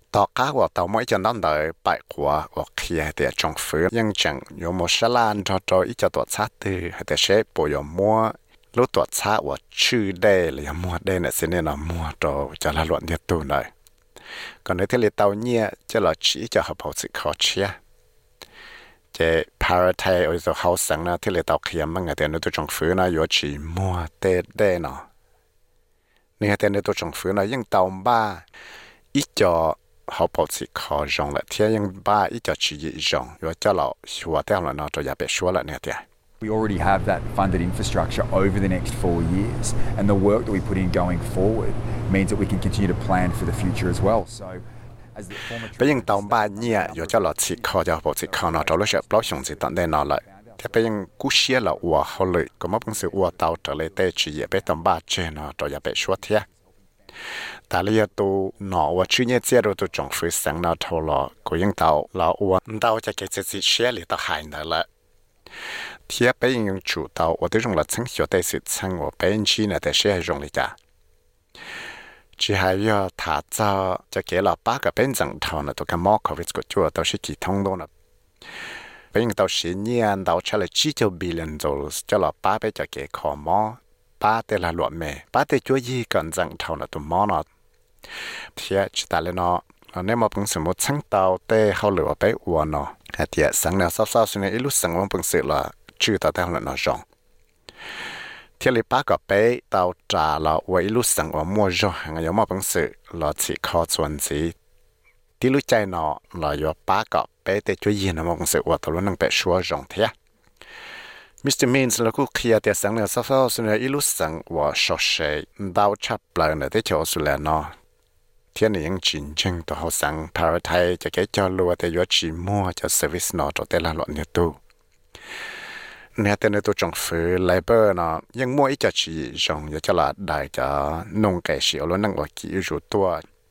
ต่อก้าวต่อไม่จะนั่นเลยไปกว่าว่าเขียเดียจงฟื้นยังจังอยู่มชลานจออีจะตัวชาตือให้แต่เชฟปวยมัวรู้ตัวชาว่าชื่อได้หรือมัวได้เนี่ยสิเนี่ยนะมัวตัวจะละหลวนเดียตัวเลยก่อนในที่เราเตาเนี่ยจะเราชี้จะหาพอสิขอเชียจะพาราไทยเอาตัวเขาสั่งนะที่เราเตาเขียมมันไงแต่ในตัวจงฟื้นนะอยู่ชีมัวได้เนาะนี่แต่ในตัวจงฟื้นนะยังเตาบ้าอีจะเขาพอสิขอจงละเที่ยยังบ้าอีจะชี้จงอยู่จะเราชัวเท่านั้นตัวอย่าไปชัวละเนี่ยเดีย We already have that funded infrastructure over the next 4 years, and the work that we put in going forward means that we can continue to plan for the future as well. So, as the former ไปยังเตาบ้านเนี่ยอยู่จะเราสิขอจะพอสิขอเนาะเราเลยจะปล่อยส่งสิตันได้นอนเลยแต่ไปยังกู้เชียเราวัวเขาเลยก็ไม่เป็นสิ่งวัวเตาจะเลยเตะชี้ไปตำบ้านเจเนาะเราอย่าไปชัวเทียแต่เรียกตัวหนอว่าชื่อเนี่ยเจ้าตัวจงฟื้นสังเนาะเท่าเราก็ยังเตาเราวัวเตาจะเกิดสิเชียหรือต่อหายนั่นแหละเทียบไปยัง主导我对用了成小的是成我本期呢的是用了家只还要他早就给了8个本正头呢都跟毛口位个做都是几通多呢ไปยัง到10年到出来9 billion dollars 就了8倍就给靠毛8的了落没8的就一个正头呢都毛呢เทีย只打了呢เนี่ยมาเป็นสมมติชั้งเตาเต้เขาเหลือไปอ้วนเนาะเดียสังเนี่ยเศร้าๆสิเนี่ยอีลูกสังว่าเป็นสิ่งละชื่อเตาเต้าเลยเนาะจงเที่ยวป้าก็ไปเตาจ่าละว่าอีลูกสังว่ามัวจงงั้นยังมาเป็นสิ่งละที่ข้อส่วนสีที่รู้ใจเนาะละอยู่ป้าก็ไปแต่ช่วยยินนะมาเป็นสิ่งว่าตัวนั้นไปชัวจงเทียมิสเตอร์มินส์แล้วก็เคลียร์แต่สังเนี่ยเศร้าๆสิเนี่ยอีลูกสังว่าชดเชยดาวชับเปล่าเนี่ยที่เจ้าสุเลเนาะเที่ยนี่ยังจริงจังตัวเขาสั่งพาราไทยจะแก้จอลัวแต่ยอดชีมัวจะเซอร์วิสนอตัวแต่ละหลอดเนี่ยตู้เนี่ยแต่ในตัวจงฟื้นไลเบอร์เนาะยังมัวอีจะชีจงจะละได้จะนุ่งแก่เสียวแล้วนั่งว่ากี่อยู่ตัว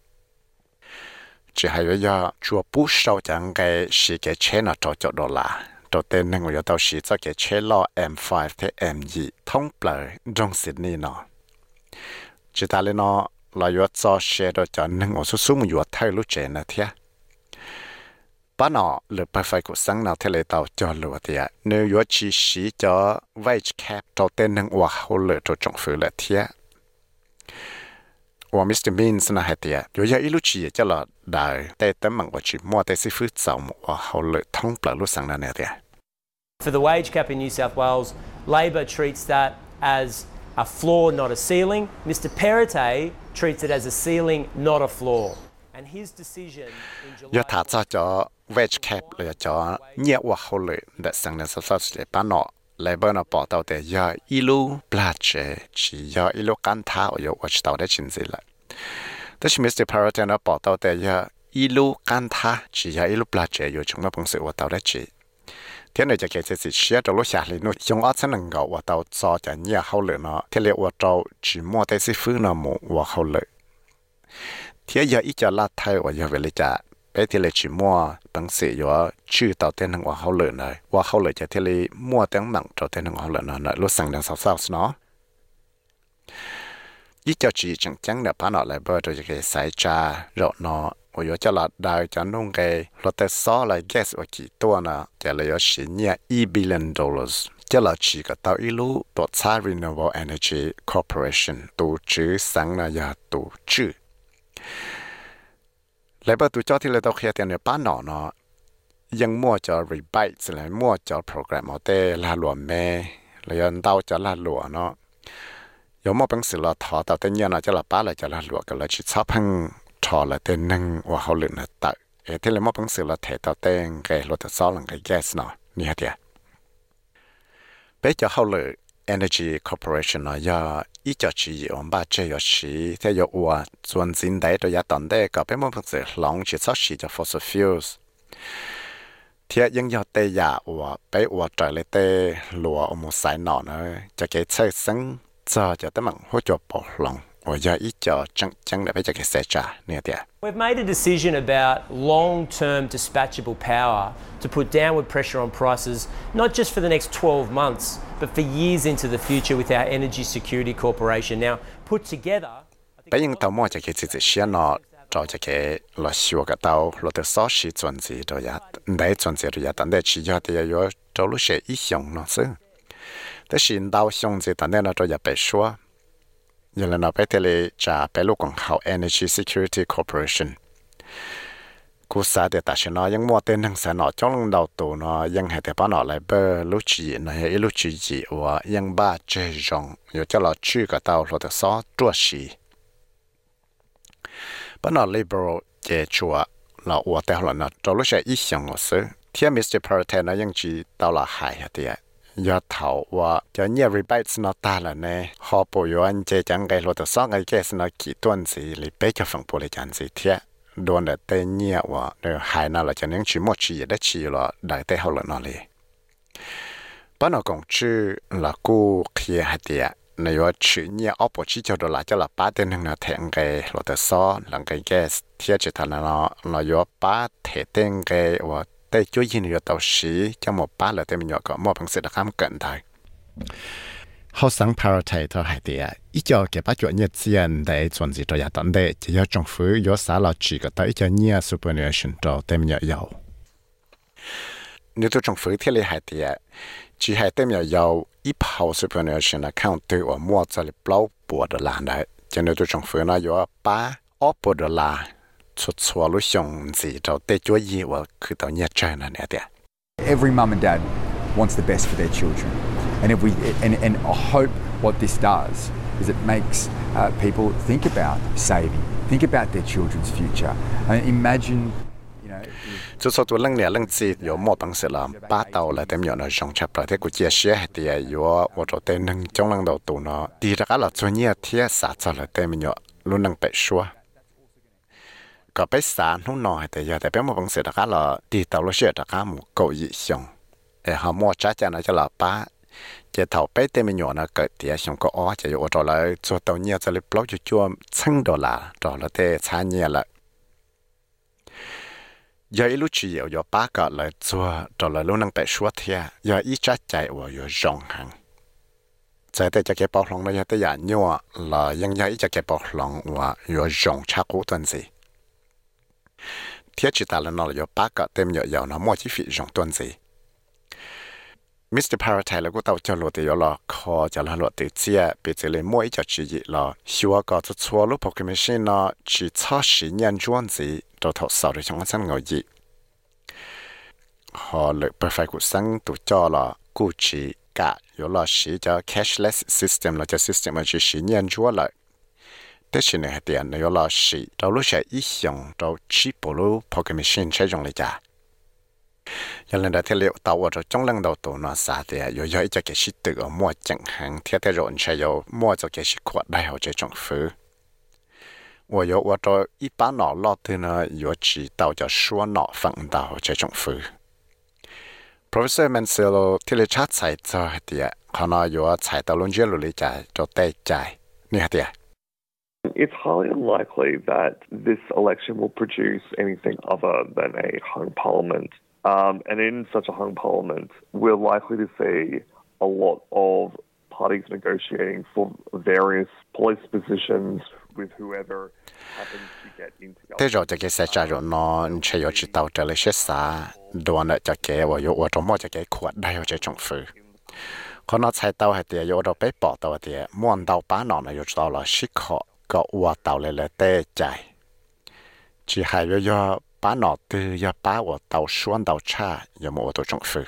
จะให้ยาชัวผู้ชาวจังแก่สีแก่เชนตัวจด$ตัวเต็นนั่งว่าตัวสีจะแก่เชลอ M5 ที่ M2 ท่องเปล่าจงสินี่เนาะจะตาเลยเนาะเราอยู่จอเชื่อโดยจอหนึ่งอสุมอยู่ไทยรู้เจนนะเทียป้าหนอหรือไปไฟกุสังนาเทเลตาจอลัวเทียเนื้ออยู่ชีสีจอ wage cap ตัวเต็นหนึ่งว่าเขาเลยตัวจงฟื้นเลยเทียว่ามิสเตอร์มินส์นะเฮียอยู่ยังอีลูชีจะหลอดได้แต่ตั้งมันว่าชีมัวแต่สิฟื้นสาวว่าเขาเลยท่องเปล่ารู้สังนั่นเนี่ยเทีย For the wage cap in New South Wales, Labor treats that as a floor, not a ceiling. Mr. Perrottet treats it as a ceiling, not a floor. And his decision in July... ยอดถาจะ wage cap เลยจะเนี่ยว่าเขาเลยแต่สังเนี่ยสัสๆเลยป้าหนอ Labor น่ะบอก到แต่ยาอีลูปลาเจชียาอีลูกันท้าอยู่ว่าจะ到ได้จริงสิละแต่ชิมิสเตอร์ Perrottet น่ะบอก到แต่ยาอีลูกันท้าชียาอีลูปลาเจอยู่จึงมาเป็นสิ่งว่า到ได้จริงเที่ยนจะเกิดสิเชียตัวลูกชายเลยนู้ยงอัดสนังก็ว่าตัวจอจะเนี่ยเขาเลยเนาะที่เรียกว่าตัวจีมัวแต่สิฟื้นเนาะมัวเขาเลยเที่ยอีจะลาไทยว่าอย่าเวลจะไปที่เรียกจีมัวตั้งเสียว่าชื่อตัวเต้นหนึ่งว่าเขาเลยเนาะว่าเขาเลยจะที่เรียกมัวตั้งหนังตัวเต้นหนึ่งเขาเลยเนาะลูกสั่งดังสาวๆเนาะอีจะจีจังเนี่ยป้าหน่อเลยเบอร์ตัวจะเกิดสายจ้าเราเนาะ我有叫了大家弄个，落得少了 gas 我几多呢？叫了要10年$1 billion， 叫了几个到一路多查 Renewable Energy Corporation 都知上了呀都知。来把都叫起来到开店的班脑呢，ยังมั่วจะ rebate เลยมั่วจะ program เอาแต่ละหลวมแม่เลยยันเต้าจะละหลวเนาะยมมั่วเป็นสิละถอแต่แต่เนี่ยนะจะละป้าเลยจะละหลวกันเลยชิดชอบพังถอละเต้นนั่งว่าเขาเลือกนะตักที่เลยมั่วเป็นสิละเทต่อเต้งแกรถซ้อนหลังแกแก๊สเนาะนี่ฮะเดียไปจะเขาเลย Energy Corporation เนาะยาอีจะชีวันบ้าเจียชีที่ยอว่าส่วนสินใดตัวยาตอนเด็กก็เป็นมั่วเป็นสิลองชิดชอบชีจะ fossil fuelsเทียยังยอดเตยาว่าไปอวดใจเลยเตหลัวอมุสายหนอนะจะเกิดใช้ซึ่งจะตั้งมันหัวจบปลงว่าจะอีจะจังได้ไปจะเกิดเสียใจเนี่ยเดีย We've made a decision about long-term dispatchable power to put downward pressure on prices, not just for the next 12 months, but for years into the future with our Energy Security Corporation. Now, put together... ไปยังต่อมั่วจะเกิดสิ่งเสียหนอ cho cái là xua cái tàu là từ sáu mươi chuẩn gì rồi ya đấy chuẩn gì rồi ya tận đây chỉ cho thì yo cho lúc sẽ ít dùng nó chứแต่สินดาวส่งจะตอนนี้เราจะไปชัวยังเราไปเทเลจะไปลูกของเขา Energy Security Corporation กูสาเดตัดสินยังมัวเต้นทั้งสนอจ้องดาวตัวเนาะยังให้แต่ป้าหน่อเลยเบอร์ลูกจีนะเฮ้ลูกจีว่ายังบ้าเจจงอยู่จะเราชื่อกับดาวเราจะซ้อตัวสีป้าหน่อ Liberal เจชัวเราว่าแต่เราเนาะจะรู้ใช้อีกอย่างก็ซื้อเทีย Mr. Parter นะยังจีดาวละหายเดียยอดเท่าว่าจะเนี่ยรีบายสนอตาละเนี่ยพอปุยวันเจจังไงเราจะซ้อไงแกสนอกี่ต้นสิรีบจะฟังบริการสิเทียโดนแต่เตเนี่ยว่าเดี๋ยวหายน่าเราจะยังชิมชีได้ชีละได้แต่เขาละนั่นเลยป้านกงชื่อละกูเคียหัดเดียในว่าชื่อเนี่ยเอาปชิจดละจะละป้าเต้นหนึ่งนะแทงไงเราจะซ้อหลังไงแกเทียจะทันเราอยู่ป้าเทเต้งไงว่าแต่ช่วยยินอยู่ต่อสีจะหมดป้าเลยแต่ไม่หยอกก็หมดพังเสร็จแล้วข้ามเกินได้เขาสั่งพาราไทยตัวหายเดียอีเจ้าเก็บปัจจุบันเนี่ยเสียนได้ส่วนสิตัวอย่างตอนเด็กจะยอดจงฟื้นยอดสารจีก็ตัวอีเจ้าเนี่ยซูเปอร์เนชั่นตัวเต็มยาวนี่ตัวจงฟื้นที่เลยหายเดียจีหายเต็มยาวอีเผาซูเปอร์เนชั่นนะข้างตัวมั่วจะเลยเปล่าปวดหลานได้จะนี่ตัวจงฟื้นนะอยู่ป้าอ้อปวดหลานสุดชัวรู้ชงสิตัวเตะช่วยยี่ว่าคือตัวเนี่ยใจนั่นเนี่ยเดีย Every mum and dad wants the best for their children. And if we and I hope what this does is it makes people think about saving, think about their children's future. I mean, imagine, you know. 就说ตัวเรื่องเนี่ยเรื่องจี有冇本事啦，巴到嚟點樣呢？上出嚟啲古姐寫係啲有我做啲能將能到到呢，第二個啦做嘢啲實在嚟點樣，路能白說。ก็ไปสารนู่นหน่อยแต่อย่าแต่เป็นมาบังเสร็จแล้วก็เราตีเตาเราเชื่อแล้วก็หมูเกาอีชงหาหมอจ้าจะน่าจะหลับป้าจะเท่าไปเต็มหยวนนะเกิดเดียชงก็จะอยู่ตัวเราตัวเตาเนี่ยจะเลยปล่อยจั่วซึ่ง$เราเตะชาเนี่ยละอย่าอีลูกจีอย่าป้าก็เลยจั่วตัวเราลูกนั่งไปชัวเทียอย่าอีจ้าใจว่าอยู่จงหังใจแต่จะเก็บปอกหลงเราแต่อย่าหยัวเรายังอย่าอีจะเก็บปอกหลงว่าอยู่จงชักหูตันสิเทียจิตาลนอลอยู่ปากก็เต็มยาวๆนะมั่วที่ฝีจงต้นสิมิสเตอร์พาราไทยแล้วก็เต่าจะหลุดอยู่หรอคอจะหลุดติดเสียไปเจริญมั่วอีจะจีหรอชัวก็จะชัวลูกพกไม่ใช่นะจีช้าสีเงินจวนสิตัวทศด้วยช่างสังเงาจีพอเลือกเปิดไฟกุสังตัวจอหรอกูจีกะอยู่หรอสีจะ cashless system เราจะ system มันจะสีเงินจวนเลยแต่สิ่งนี้เดียนอยู่หรอสีเรารู้ใช้อีหยงเราชีพลูกพกไม่ใช่ใช้จงเลยจ้ายังเล่นได้เที่ยวตัวว่าจะจ้องเล่นดาวตัวน่าสาเดียอยู่ย่อยจะเกิดสิตึกมั่วจังหังเที่ยวแต่ร้อนใช้อยู่มั่วจะเกิดสิขวดได้เอาใจจงฟื้นว่าอยู่ว่าตัวอีป้าหนอลอดที่น่ะอยู่จีตัวจะชัวหนอฟังดาวใจจงฟื้น Professor Mansell ที่เลยชัดใส่จะเดียเขาน่ะอยู่ใส่ตัวลุงเจลุลิจ่าจะเตะใจนี่เดีย It's highly unlikely that this election will produce anything other than a hung parliament. And in such a hung parliament, we're likely to see a lot of parties negotiating for various police positions with whoever happens to get into government. แต่เราจะเกิดจะรอนอนใช้ยจิตเอาแต่เลยเชื่อสาดวนจะเกี่ยวว่าอยู่ว่าตัวมั่วจะเกี่ยวขวดได้เอาใจจงฟื้นคนน่าใช้เตาให้เดียอยู่เราไปปอตัวเดียม้วนเตาป้าหนอนอยู่ตัวเราชิคอก็ว่าเตาเลยเตะใจจีหายย่อป้าหนอตือย่าป้าว่าเตาชวนเตาชาอย่ามัวตัวจงฟื้น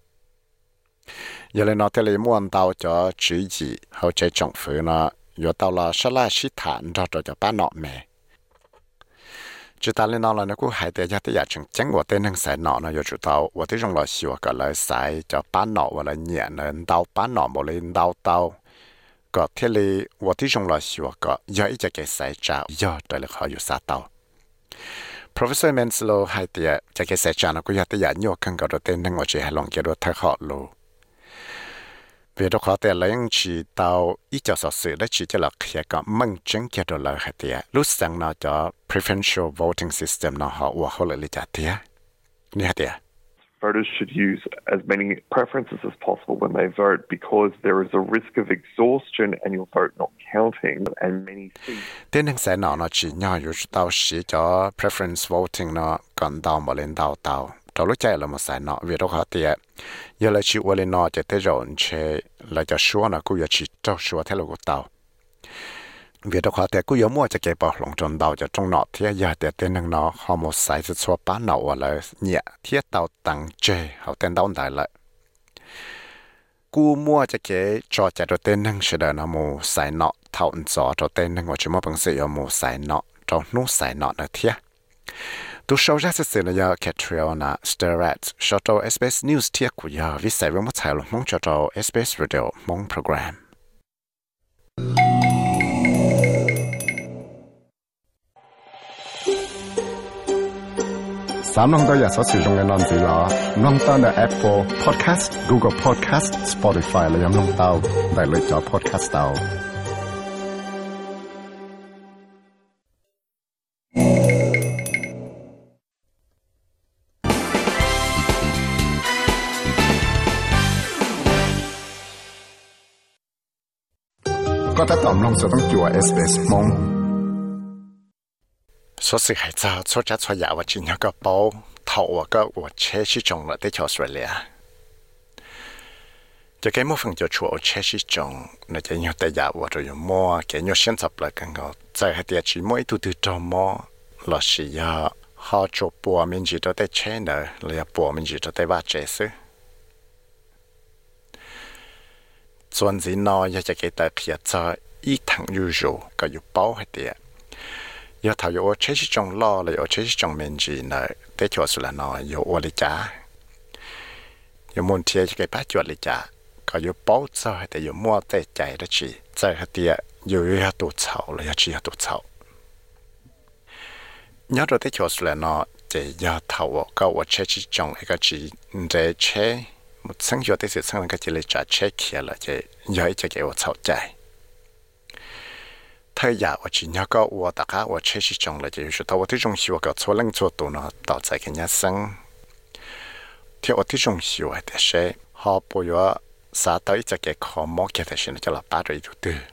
อย่าเลยนอเทเลม้วนเตาจะจีจีเขาใจจงฟื้นนะอย่าเตาละชลาชิฐานเราจะป้าหนอแม่จุดตาเลยนอละนะกูหายแต่ยาที่อยากจังจังว่าเต้นหนังสายหนอนะอยู่จุดเตาว่าที่จงรอชิวก็เลยสายจะป้าหนอว่าเลยเนี่ยเนินเตาป้าหนอบ่เลยเตาก็เทเลว่าที่จงรอชัวก็ย่อยจะเกิดสายจ้าย่อโดยเลยเขาอยู่ซาเตา Professor Mansell ให้เดียจะเกิดสายจ้านะกูอยากจะอยากโยกกันก็โดยเต้นนั่งว่าจะให้ลองเกี่ยวกับเธอขอรู้เวลาเขาแต่ละยังชีเตาอีเจ้าสอสื่อและชีจะหลักเขียก็มั่งจังเกี่ยวกับเลยให้เดียรู้สังน่าจะ preferential voting system นะฮะว่าเขาเลยจะเดียนี่ให้เดีย Voters should use as many preferences as possible when they vote because there is a risk of exhaustion and your vote not counting and many seats. Tên năng sẽ nó chỉ nhauอยู่tao chỉ cho preference voting nó còn tao mà lên tao trong lúc chạy là một sai nó vì đó khó tiệt giờ là chỉ qua lên nó chỉ tới rồi chế là cho số nó cũng chỉ cho số theo lối tao vì đó khó tiệt cũng giống mua cho cái bảo lòng tròn tao cho trong nó thì giờ tiệt tên năng nó họ một sai sự xóa bán nó là nhẹ thiết tao tăng chế họ tên tao đại lại cú mua cho cái cho chạy đồ tên năng sẽ đợi nó một sai nó thạo gió cho tên năng mà chỉ mua bằng sự ở một sai nó cho nút sai nó nữa thiết tu show ra sự là do Catriona Sturrat cho SBS News thiết của giờ viết sai với một tài liệu mong cho SBS Radio mong program. Sám nông tôi giờ sử dụng cái nón gì là nông tao là Apple Podcast, Google Podcast, Spotify là giống nông tao đại lựa chọn podcast tao. có thể tóm lòng sựต้องจั่ว SBS มง所以係就出咗出遊或者有個包頭個或車是種了的 Australia 就cái một phần cho chuột chế sĩ trồng là cái nhiều tài giả và rồi mua cái nhiều sản phẩm là cái ngõ tại hai địa chỉ mỗi từ cho mua là chỉ họ chụp bùa mình chỉ cho tới chế nữa là bùa mình chỉ cho tới ba chế sư chuẩn gì nó giờ cái tài kia cho ít thằng usual cái yêu bảo hai địa giờ thảo yêu chế sĩ trồng lo là yêu chế sĩ trồng mình chỉ nữa tới chỗ là nó yêu ô lý trả yêu muốn thiệt cái bát chuột lý trả có yêu bảo cho hay là yêu mua tay chạy đó chỉ tại hai địa yêu tụ草了要只tụ草nhớ rồi tới chỗ là nó để giờ thảo có ở chế chỉ trồng cái chỉ để chế một sáng giờ tới sự sáng cái chỉ lấy trả chế kia là để giờ cho cái ở thảo chạy thời giờ ở chỉ nhớ có ở tất cả ở chế chỉ trồng là để cho tao ởที่中学个做冷做多呢到在个人生ที่ởที่中学的是họ不要啥到这个科目给的是叫了八岁就对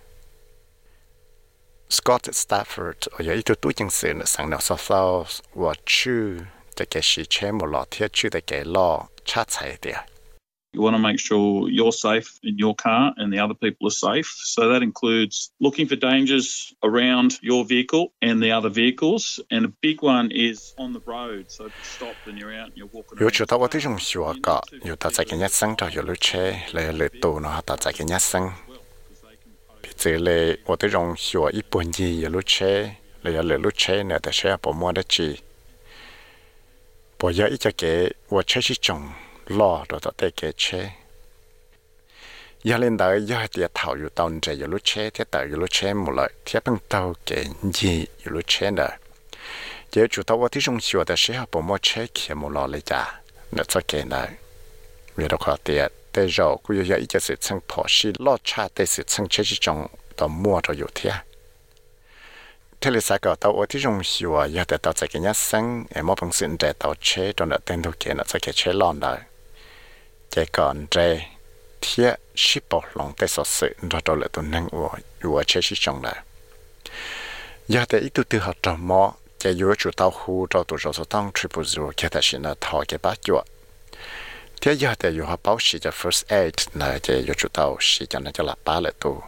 Scott Stafford 有一个都正是呢，上了稍我去这个是全部老天去的给老差彩的。 You want to make sure you're safe in your car and the other people are safe. So that includes looking for dangers around your vehicle and the other vehicles. And a big one is on the road. So if you stop and you're out and you're walking around. 有知道我这种说个，有到这个一生就有路车，来来到呢，到这个一生。这类我这种学一般的有路车，来有路车呢，但是不摸得起。不要一直给我车是种老到到这个车。要领导要点头有到这有路车，贴到有路车没了，贴碰到给你有路车的。也知道我这种学的时候不摸车去没了了家，那这个呢，为了快点。แต่เราก็อยากจะสื่อถึงพอสิลอดชาแต่สื่อถึงเชื่อจงต่อมัวเราอยู่เท่าเทเลสก็ตัวที่จงชัวอยากแต่ตัวใจกันยัดซึ่งมอบังสินแต่ตัวเชื่อตอนนั้นเต็มทุกเกณฑ์จะเชื่อลอนได้ใจก่อนใจเที่ยชิบลงแต่สดสื่อเราตัวเลยตัวนั่งอยู่เชื่อจงได้อยากแต่อีตัวตัวตัวมอจะอยู่จุดเต้าหูเราตัวเราต้อง 000 แค่แต่สินะทอเก็บบ้าจั่วที่ยอดแต่อยู่หาเป้าสีจะ first aid นะจะอยู่จุดเตาสีจะน่าจะหลับป้าเลยตัว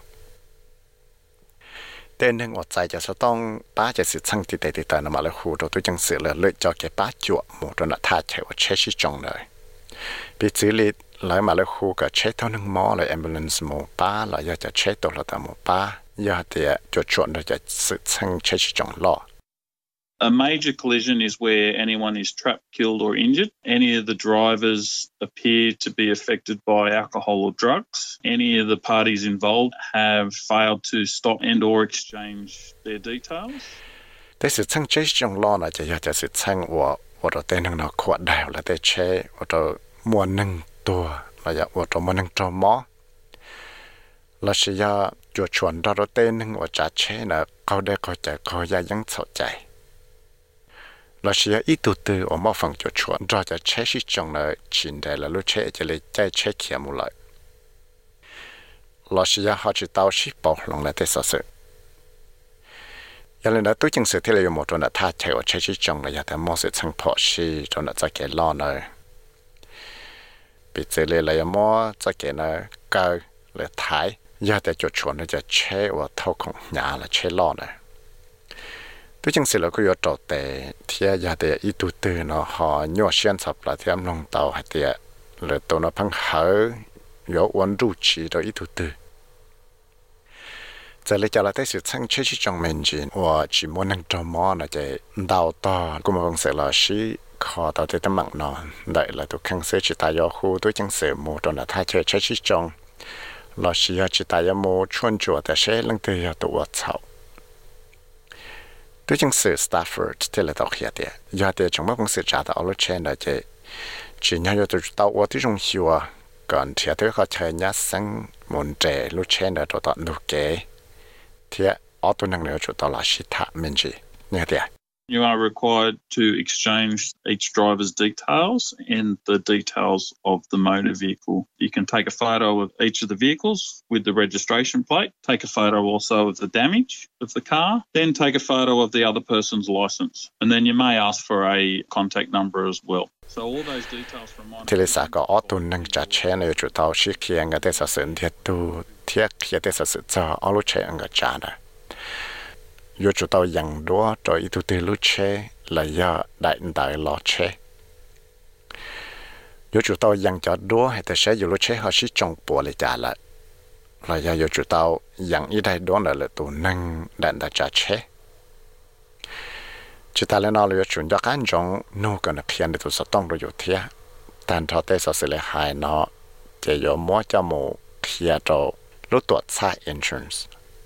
แต่หนึ่งอดใจจะต้องป้าจะสื่อสั่งติดแต่นมาเลยหูตัวตัวจังสื่อเลยเลือกจอแกป้าจั่วหมดตัวน่ะท่าเฉยว่าเช็ดชิจงเลยปีซื้อลิดเลยมาเลยหูก็เช็ดเท่านึงหม้อเลย ambulance หมูป้าเลยอยากจะเช็ดตัวเราแต่หมูป้ายอดแต่จุดชวนเราจะสื่อสั่งเช็ดชิจงล่อ A major collision is where anyone is trapped, killed or injured. Any of the drivers appear to be affected by alcohol or drugs. Any of the parties involved have failed to stop and or exchange their details. แต่สื่อสั่งเช็ดจงล่อนะจะอยากจะสื่อสั่งว่าเราเต้นหนึ่งเราขวดดาวแล้วแต่เช็ดว่าเรามวนหนึ่งตัวเราอยากว่าเรามวนหนึ่งตัวหม้อเราจะอยากจุดชวนเราเต้นหนึ่งว่าจะเช็ดนะเขาได้เข้าใจเขาอยากยังเข้าใจ là sĩ ít tu tư ở mọi phần cho chuột cho chế sĩ trong là chín đại là lúc chế cho lấy trái chế kia một lại là sĩ họ chỉ tao sĩ bảo lòng là thế sao sự giờ này tôi chính sự thế là một trong là thay theo chế sĩ trong là giờ thì mọi sự thành phổ sĩ trong là cái lo này bị chế là mọi cái này cao là thái giờ thì cho chuột nóจะchế và thâu không nhà là chế lo này tôi chính sự là có trò tệ thì giờ thì ít tu tư nó họ nhỏ xuyên sập là thì em lòng tàu hay thì là tàu nó phăng hở có uốn ru chỉ đó ít tu tư giờ lấy cho là cái sự sáng chế trong mình chỉ và chỉ muốn năng trò mò là cái đào to cũng mà bằng sự là sĩ khó tàu thì tấm mạng nó đại là tôi khăng sẽ chỉ tại do khu tôi chính sự một trong là thay chế chế trong là sĩ chỉ tại do một chuyên chủ để sẽ lăng từ tụ chậu tôi chính sự Stafford thì là đọc hiện đấy, giờ thì trong mấy công sự trả tạo ở trên là chỉ nhau tôi tạo ởที่ trong hiệu còn thì tôi có chơi nhá sang muốn trẻ lúc trên là tôi tạo được cái thì ở tôi năng lượng tôi tạo là sĩ thạ mình gì như thế. You are required to exchange each driver's details and the details of the motor vehicle. You can take a photo of each of the vehicles with the registration plate, take a photo also of the damage of the car, then take a photo of the other person's license. And then you may ask for a contact number as well. So all those details from mine. Thì là có ở tôi năng trả chế này chủ tàu sĩ kia người ta sẽ sinh thiết tu thiết kia ta sẽ cho ở lúc chế người trả này. Yo chủ tàu dặn đó rồi ít tu lúc chế là do đại lọ chế. Yo chủ tàu dặn cho đó hay là sẽ lúc chế họ sẽ trồng bò lại trả lại. Là do yo chủ tàu dặn ít đại đó là tụ nâng đại trả chế. Chỉ ta lên nó là chuẩn cho các trong nô cần là khiên để tụ sẽ tông rồi yo thiệt.但他对说是来害nó就有么叫么khiên cho lúc tuột xa insurance.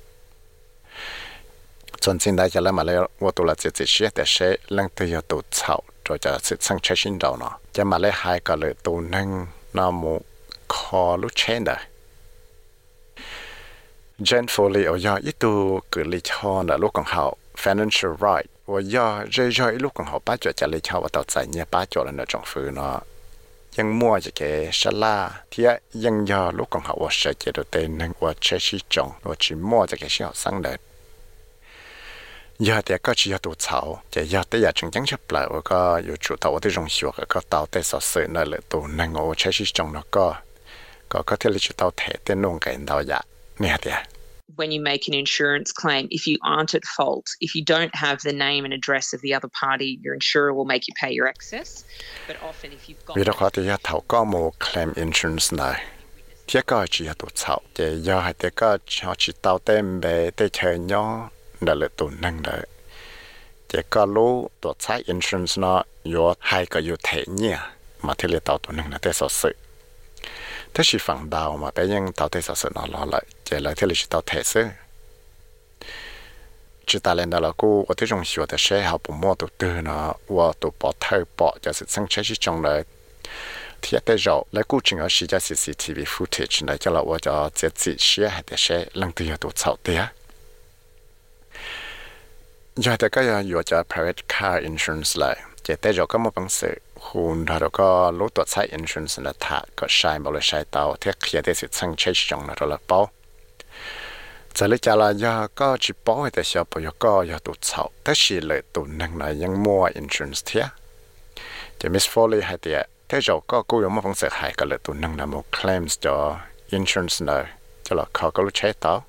从现在就来马来，我读了这些的是能都要读草，这就是生产新道呢。在马来还个了都能那么考路线的。Jen Foley 我要一度举例好呢，路更好 financial right， 我要这一路更好，把这家里好我到在呢，把这了那种夫呢。ยังมั่วจะแกชลาที่ยังยอลูกของเขาว่าเสียเจตเตนึงว่าเชื่อชิจงว่าจิมั่วจะแกเชี่ยวสังเดินยอแต่ก็chỉ有ตัวเขาจะยอแต่อยากจึงจังจะเปล่าก็อยู่จุดตัวที่รงชัวก็เตาแต่สอดเสือนั่นแหละตัวนึงว่าเชื่อชิจงแล้วก็ที่เราจุดเตาเทแต่นุ่งกันเตาอยากเนี่ยเดีย When you make an insurance claim, if you aren't at fault, if you don't have the name and address of the other party, your insurer will make you pay your excess. But often if you've got... วิธีการที่จะเขาก็โม claim insurance ได้ที่ก็只有ตัวเขาจะยอให้แต่ก็เขาจิตเตาเต็มไปแต่เชิญย่อนั่นแหละตัวนึงเลยจะก็รู้ตัวใช้ insurance เนาะอยู่ให้ก็อยู่เทเนี่ยมาที่เราเตาตัวนึงนะแต่สดสื่อถ้าสิฝั่งดาวมาไปยังเตาแต่สดๆนอนรอเลยจะเลยที่เราจะเตาเทซื้อจิตาเลนดาลกูว่าที่จงชัวแต่เช่เขาปุ่มมั่วตัวตื่นเนาะว่าตัวปอเธอปอจะสิสังเกตที่จงเลยที่แต่เราแล้วกูจึงเอาสิจะ CCTV footage ในจะเราว่าจะเจ็ดสิเชี่ยแต่เช่ลังตัวตัวเสาเตียยาแต่ก็อยู่จะ private car insurance เลยจะแต่เราก็มาบังสื่อคุณเราก็รู้ตัวใช้ insurance นะถ้าก็ใช้บริษัทเตาที่เคลียร์ได้สิสังเกตจงนะเราละเป้าจะเลยจะละยาก็จีป้อแต่เช้าปอยก็ยาตัวเช่าแต่สิเลยตัวนึงนะยังมัว insurance เทียจะ Miss Foley ให้เดียแต่เราก็กูยังมาฟังเสียหายก็เลยตัวนึงนะมัว claims จะ insurance นะจะละเขาก็รู้ใช้เตา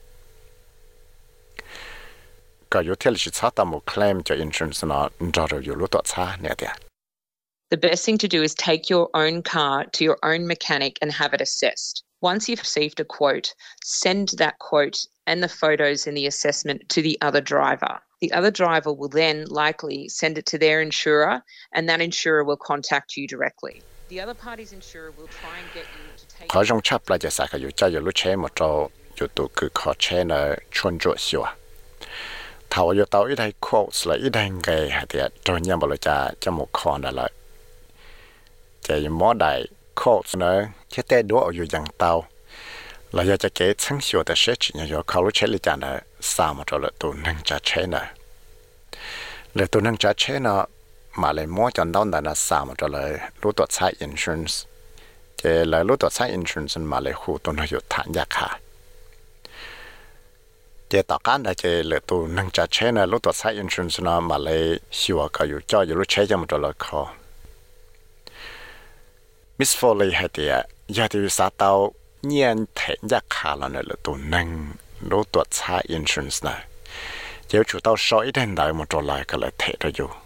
ก็อยู่ที่เราจะช้าตามมัว claim จะ insurance นะเราอยู่รู้ตัวช้าเนี่ยเดีย The best thing to do is take your own car to your own mechanic and have it assessed. Once you've received a quote, send that quote and the photos in the assessment to the other driver. The other driver will then likely send it to their insurer and that insurer will contact you directly. The other party's insurer will try and get you to take... เขาต้องชับเลยจะสักอยู่ใจอยู่รู้เช่หมดเราอยู่ตัวคือขอเช่นะชวนจุดชัวถ้าว่าอยู่ตัวอีได้ quotes เลยอีได้ไงฮะเดี๋ยวตอนนี้บอกเลยจะหมดคอนอะไรจะยังไม่ได้โค้ดเนอะแค่แต่ดูอยู่อย่างเตาเราอยากจะเก็บทั้งชัวแต่เช็ดอย่างเขารู้เช็ดเลยจ้ะเนอะสามตัวละตัวนึงจะเช็ดเนอะเลยตัวนึงจะเช็ดเนอะ mà lại mua cho nó là sao mà cho lại lúc tuột sai insurance thì lại lúc tuột sai insurance mà lại khu tôi nói thản giác hà thì tất cả là thì lại tôi nâng trả chế này lúc tuột sai insurance nó mà lại xíu cáiอยู่cho lúc chế cho một cho lại khó Miss Foley hay thì giờ thì sao tao nhiên thản giác hà là này là tôi nâng lúc tuột sai insurance này nếu chủ tao soi đến đại một chỗ lại cái là thể rồi dù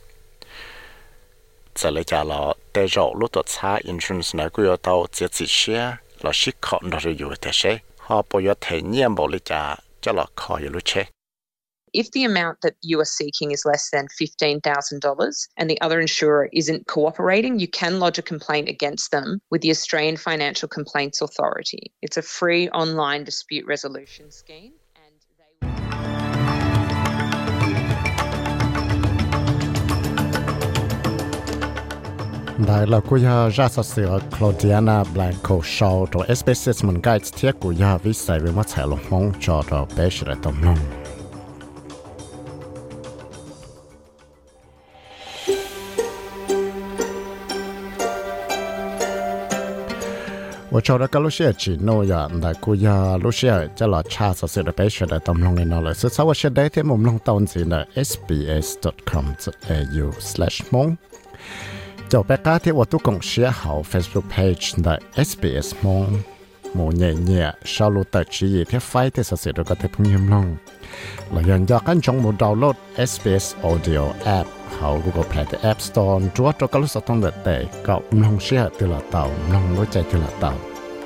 giờ lấy trả là để rõ lúc tuột xa insurance này của tao chỉ xe là ship con đó rồi dù thế sẽ họ bây giờ thể nghiệm bảo lấy trả cho là khỏi lúc chế. If the amount that you are seeking is less than $15,000 and the other insurer isn't cooperating, you can lodge a complaint against them with the Australian Financial Complaints Authority. It's a free online dispute resolution scheme. Đại là cô ya ra sở sửa Claudiana Blanco Shaw cho SBS mình guide thiết của ya viết sai về mất chạy lông mong cho bé sẽ lại tầm nông. Và cho đó các lúc sẽ chỉ nói ya đại cô ya lúc sẽ cho là cha sở sửa bé sẽ lại tầm nông này nó là sự sau sẽ đấy thêm một nông tàu gì là sbs.com.au/mong cho bé cá thì tôi cũng share hậu Facebook page là SBS Mong một nhẹ nhẹ sau lúc tới chỉ thì phải thì sẽ được có thể phun nhầm lòng là hiện giờ các trong một download SBS Audio app hậu Google Play the App Store chúa cho các lúc sử dụng được để cậu lòng share từ là tàu lòng lối chạy từ là tàu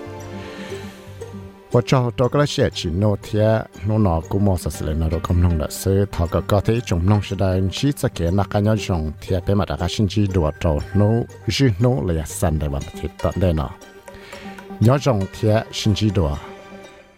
và cho các lúc share chỉ nô thiệt nô nọ cũng mua sẽ lên nó không lòng được sự thọ có thể trong lòng sẽ đại chỉ cho cái nạc nhau trong thiệt bé mà đã sinh chi đùa trâu nô chỉ nô là sẵn để bạn thiệt tận đây nọ nhớ trong thiệt sinh chi đùa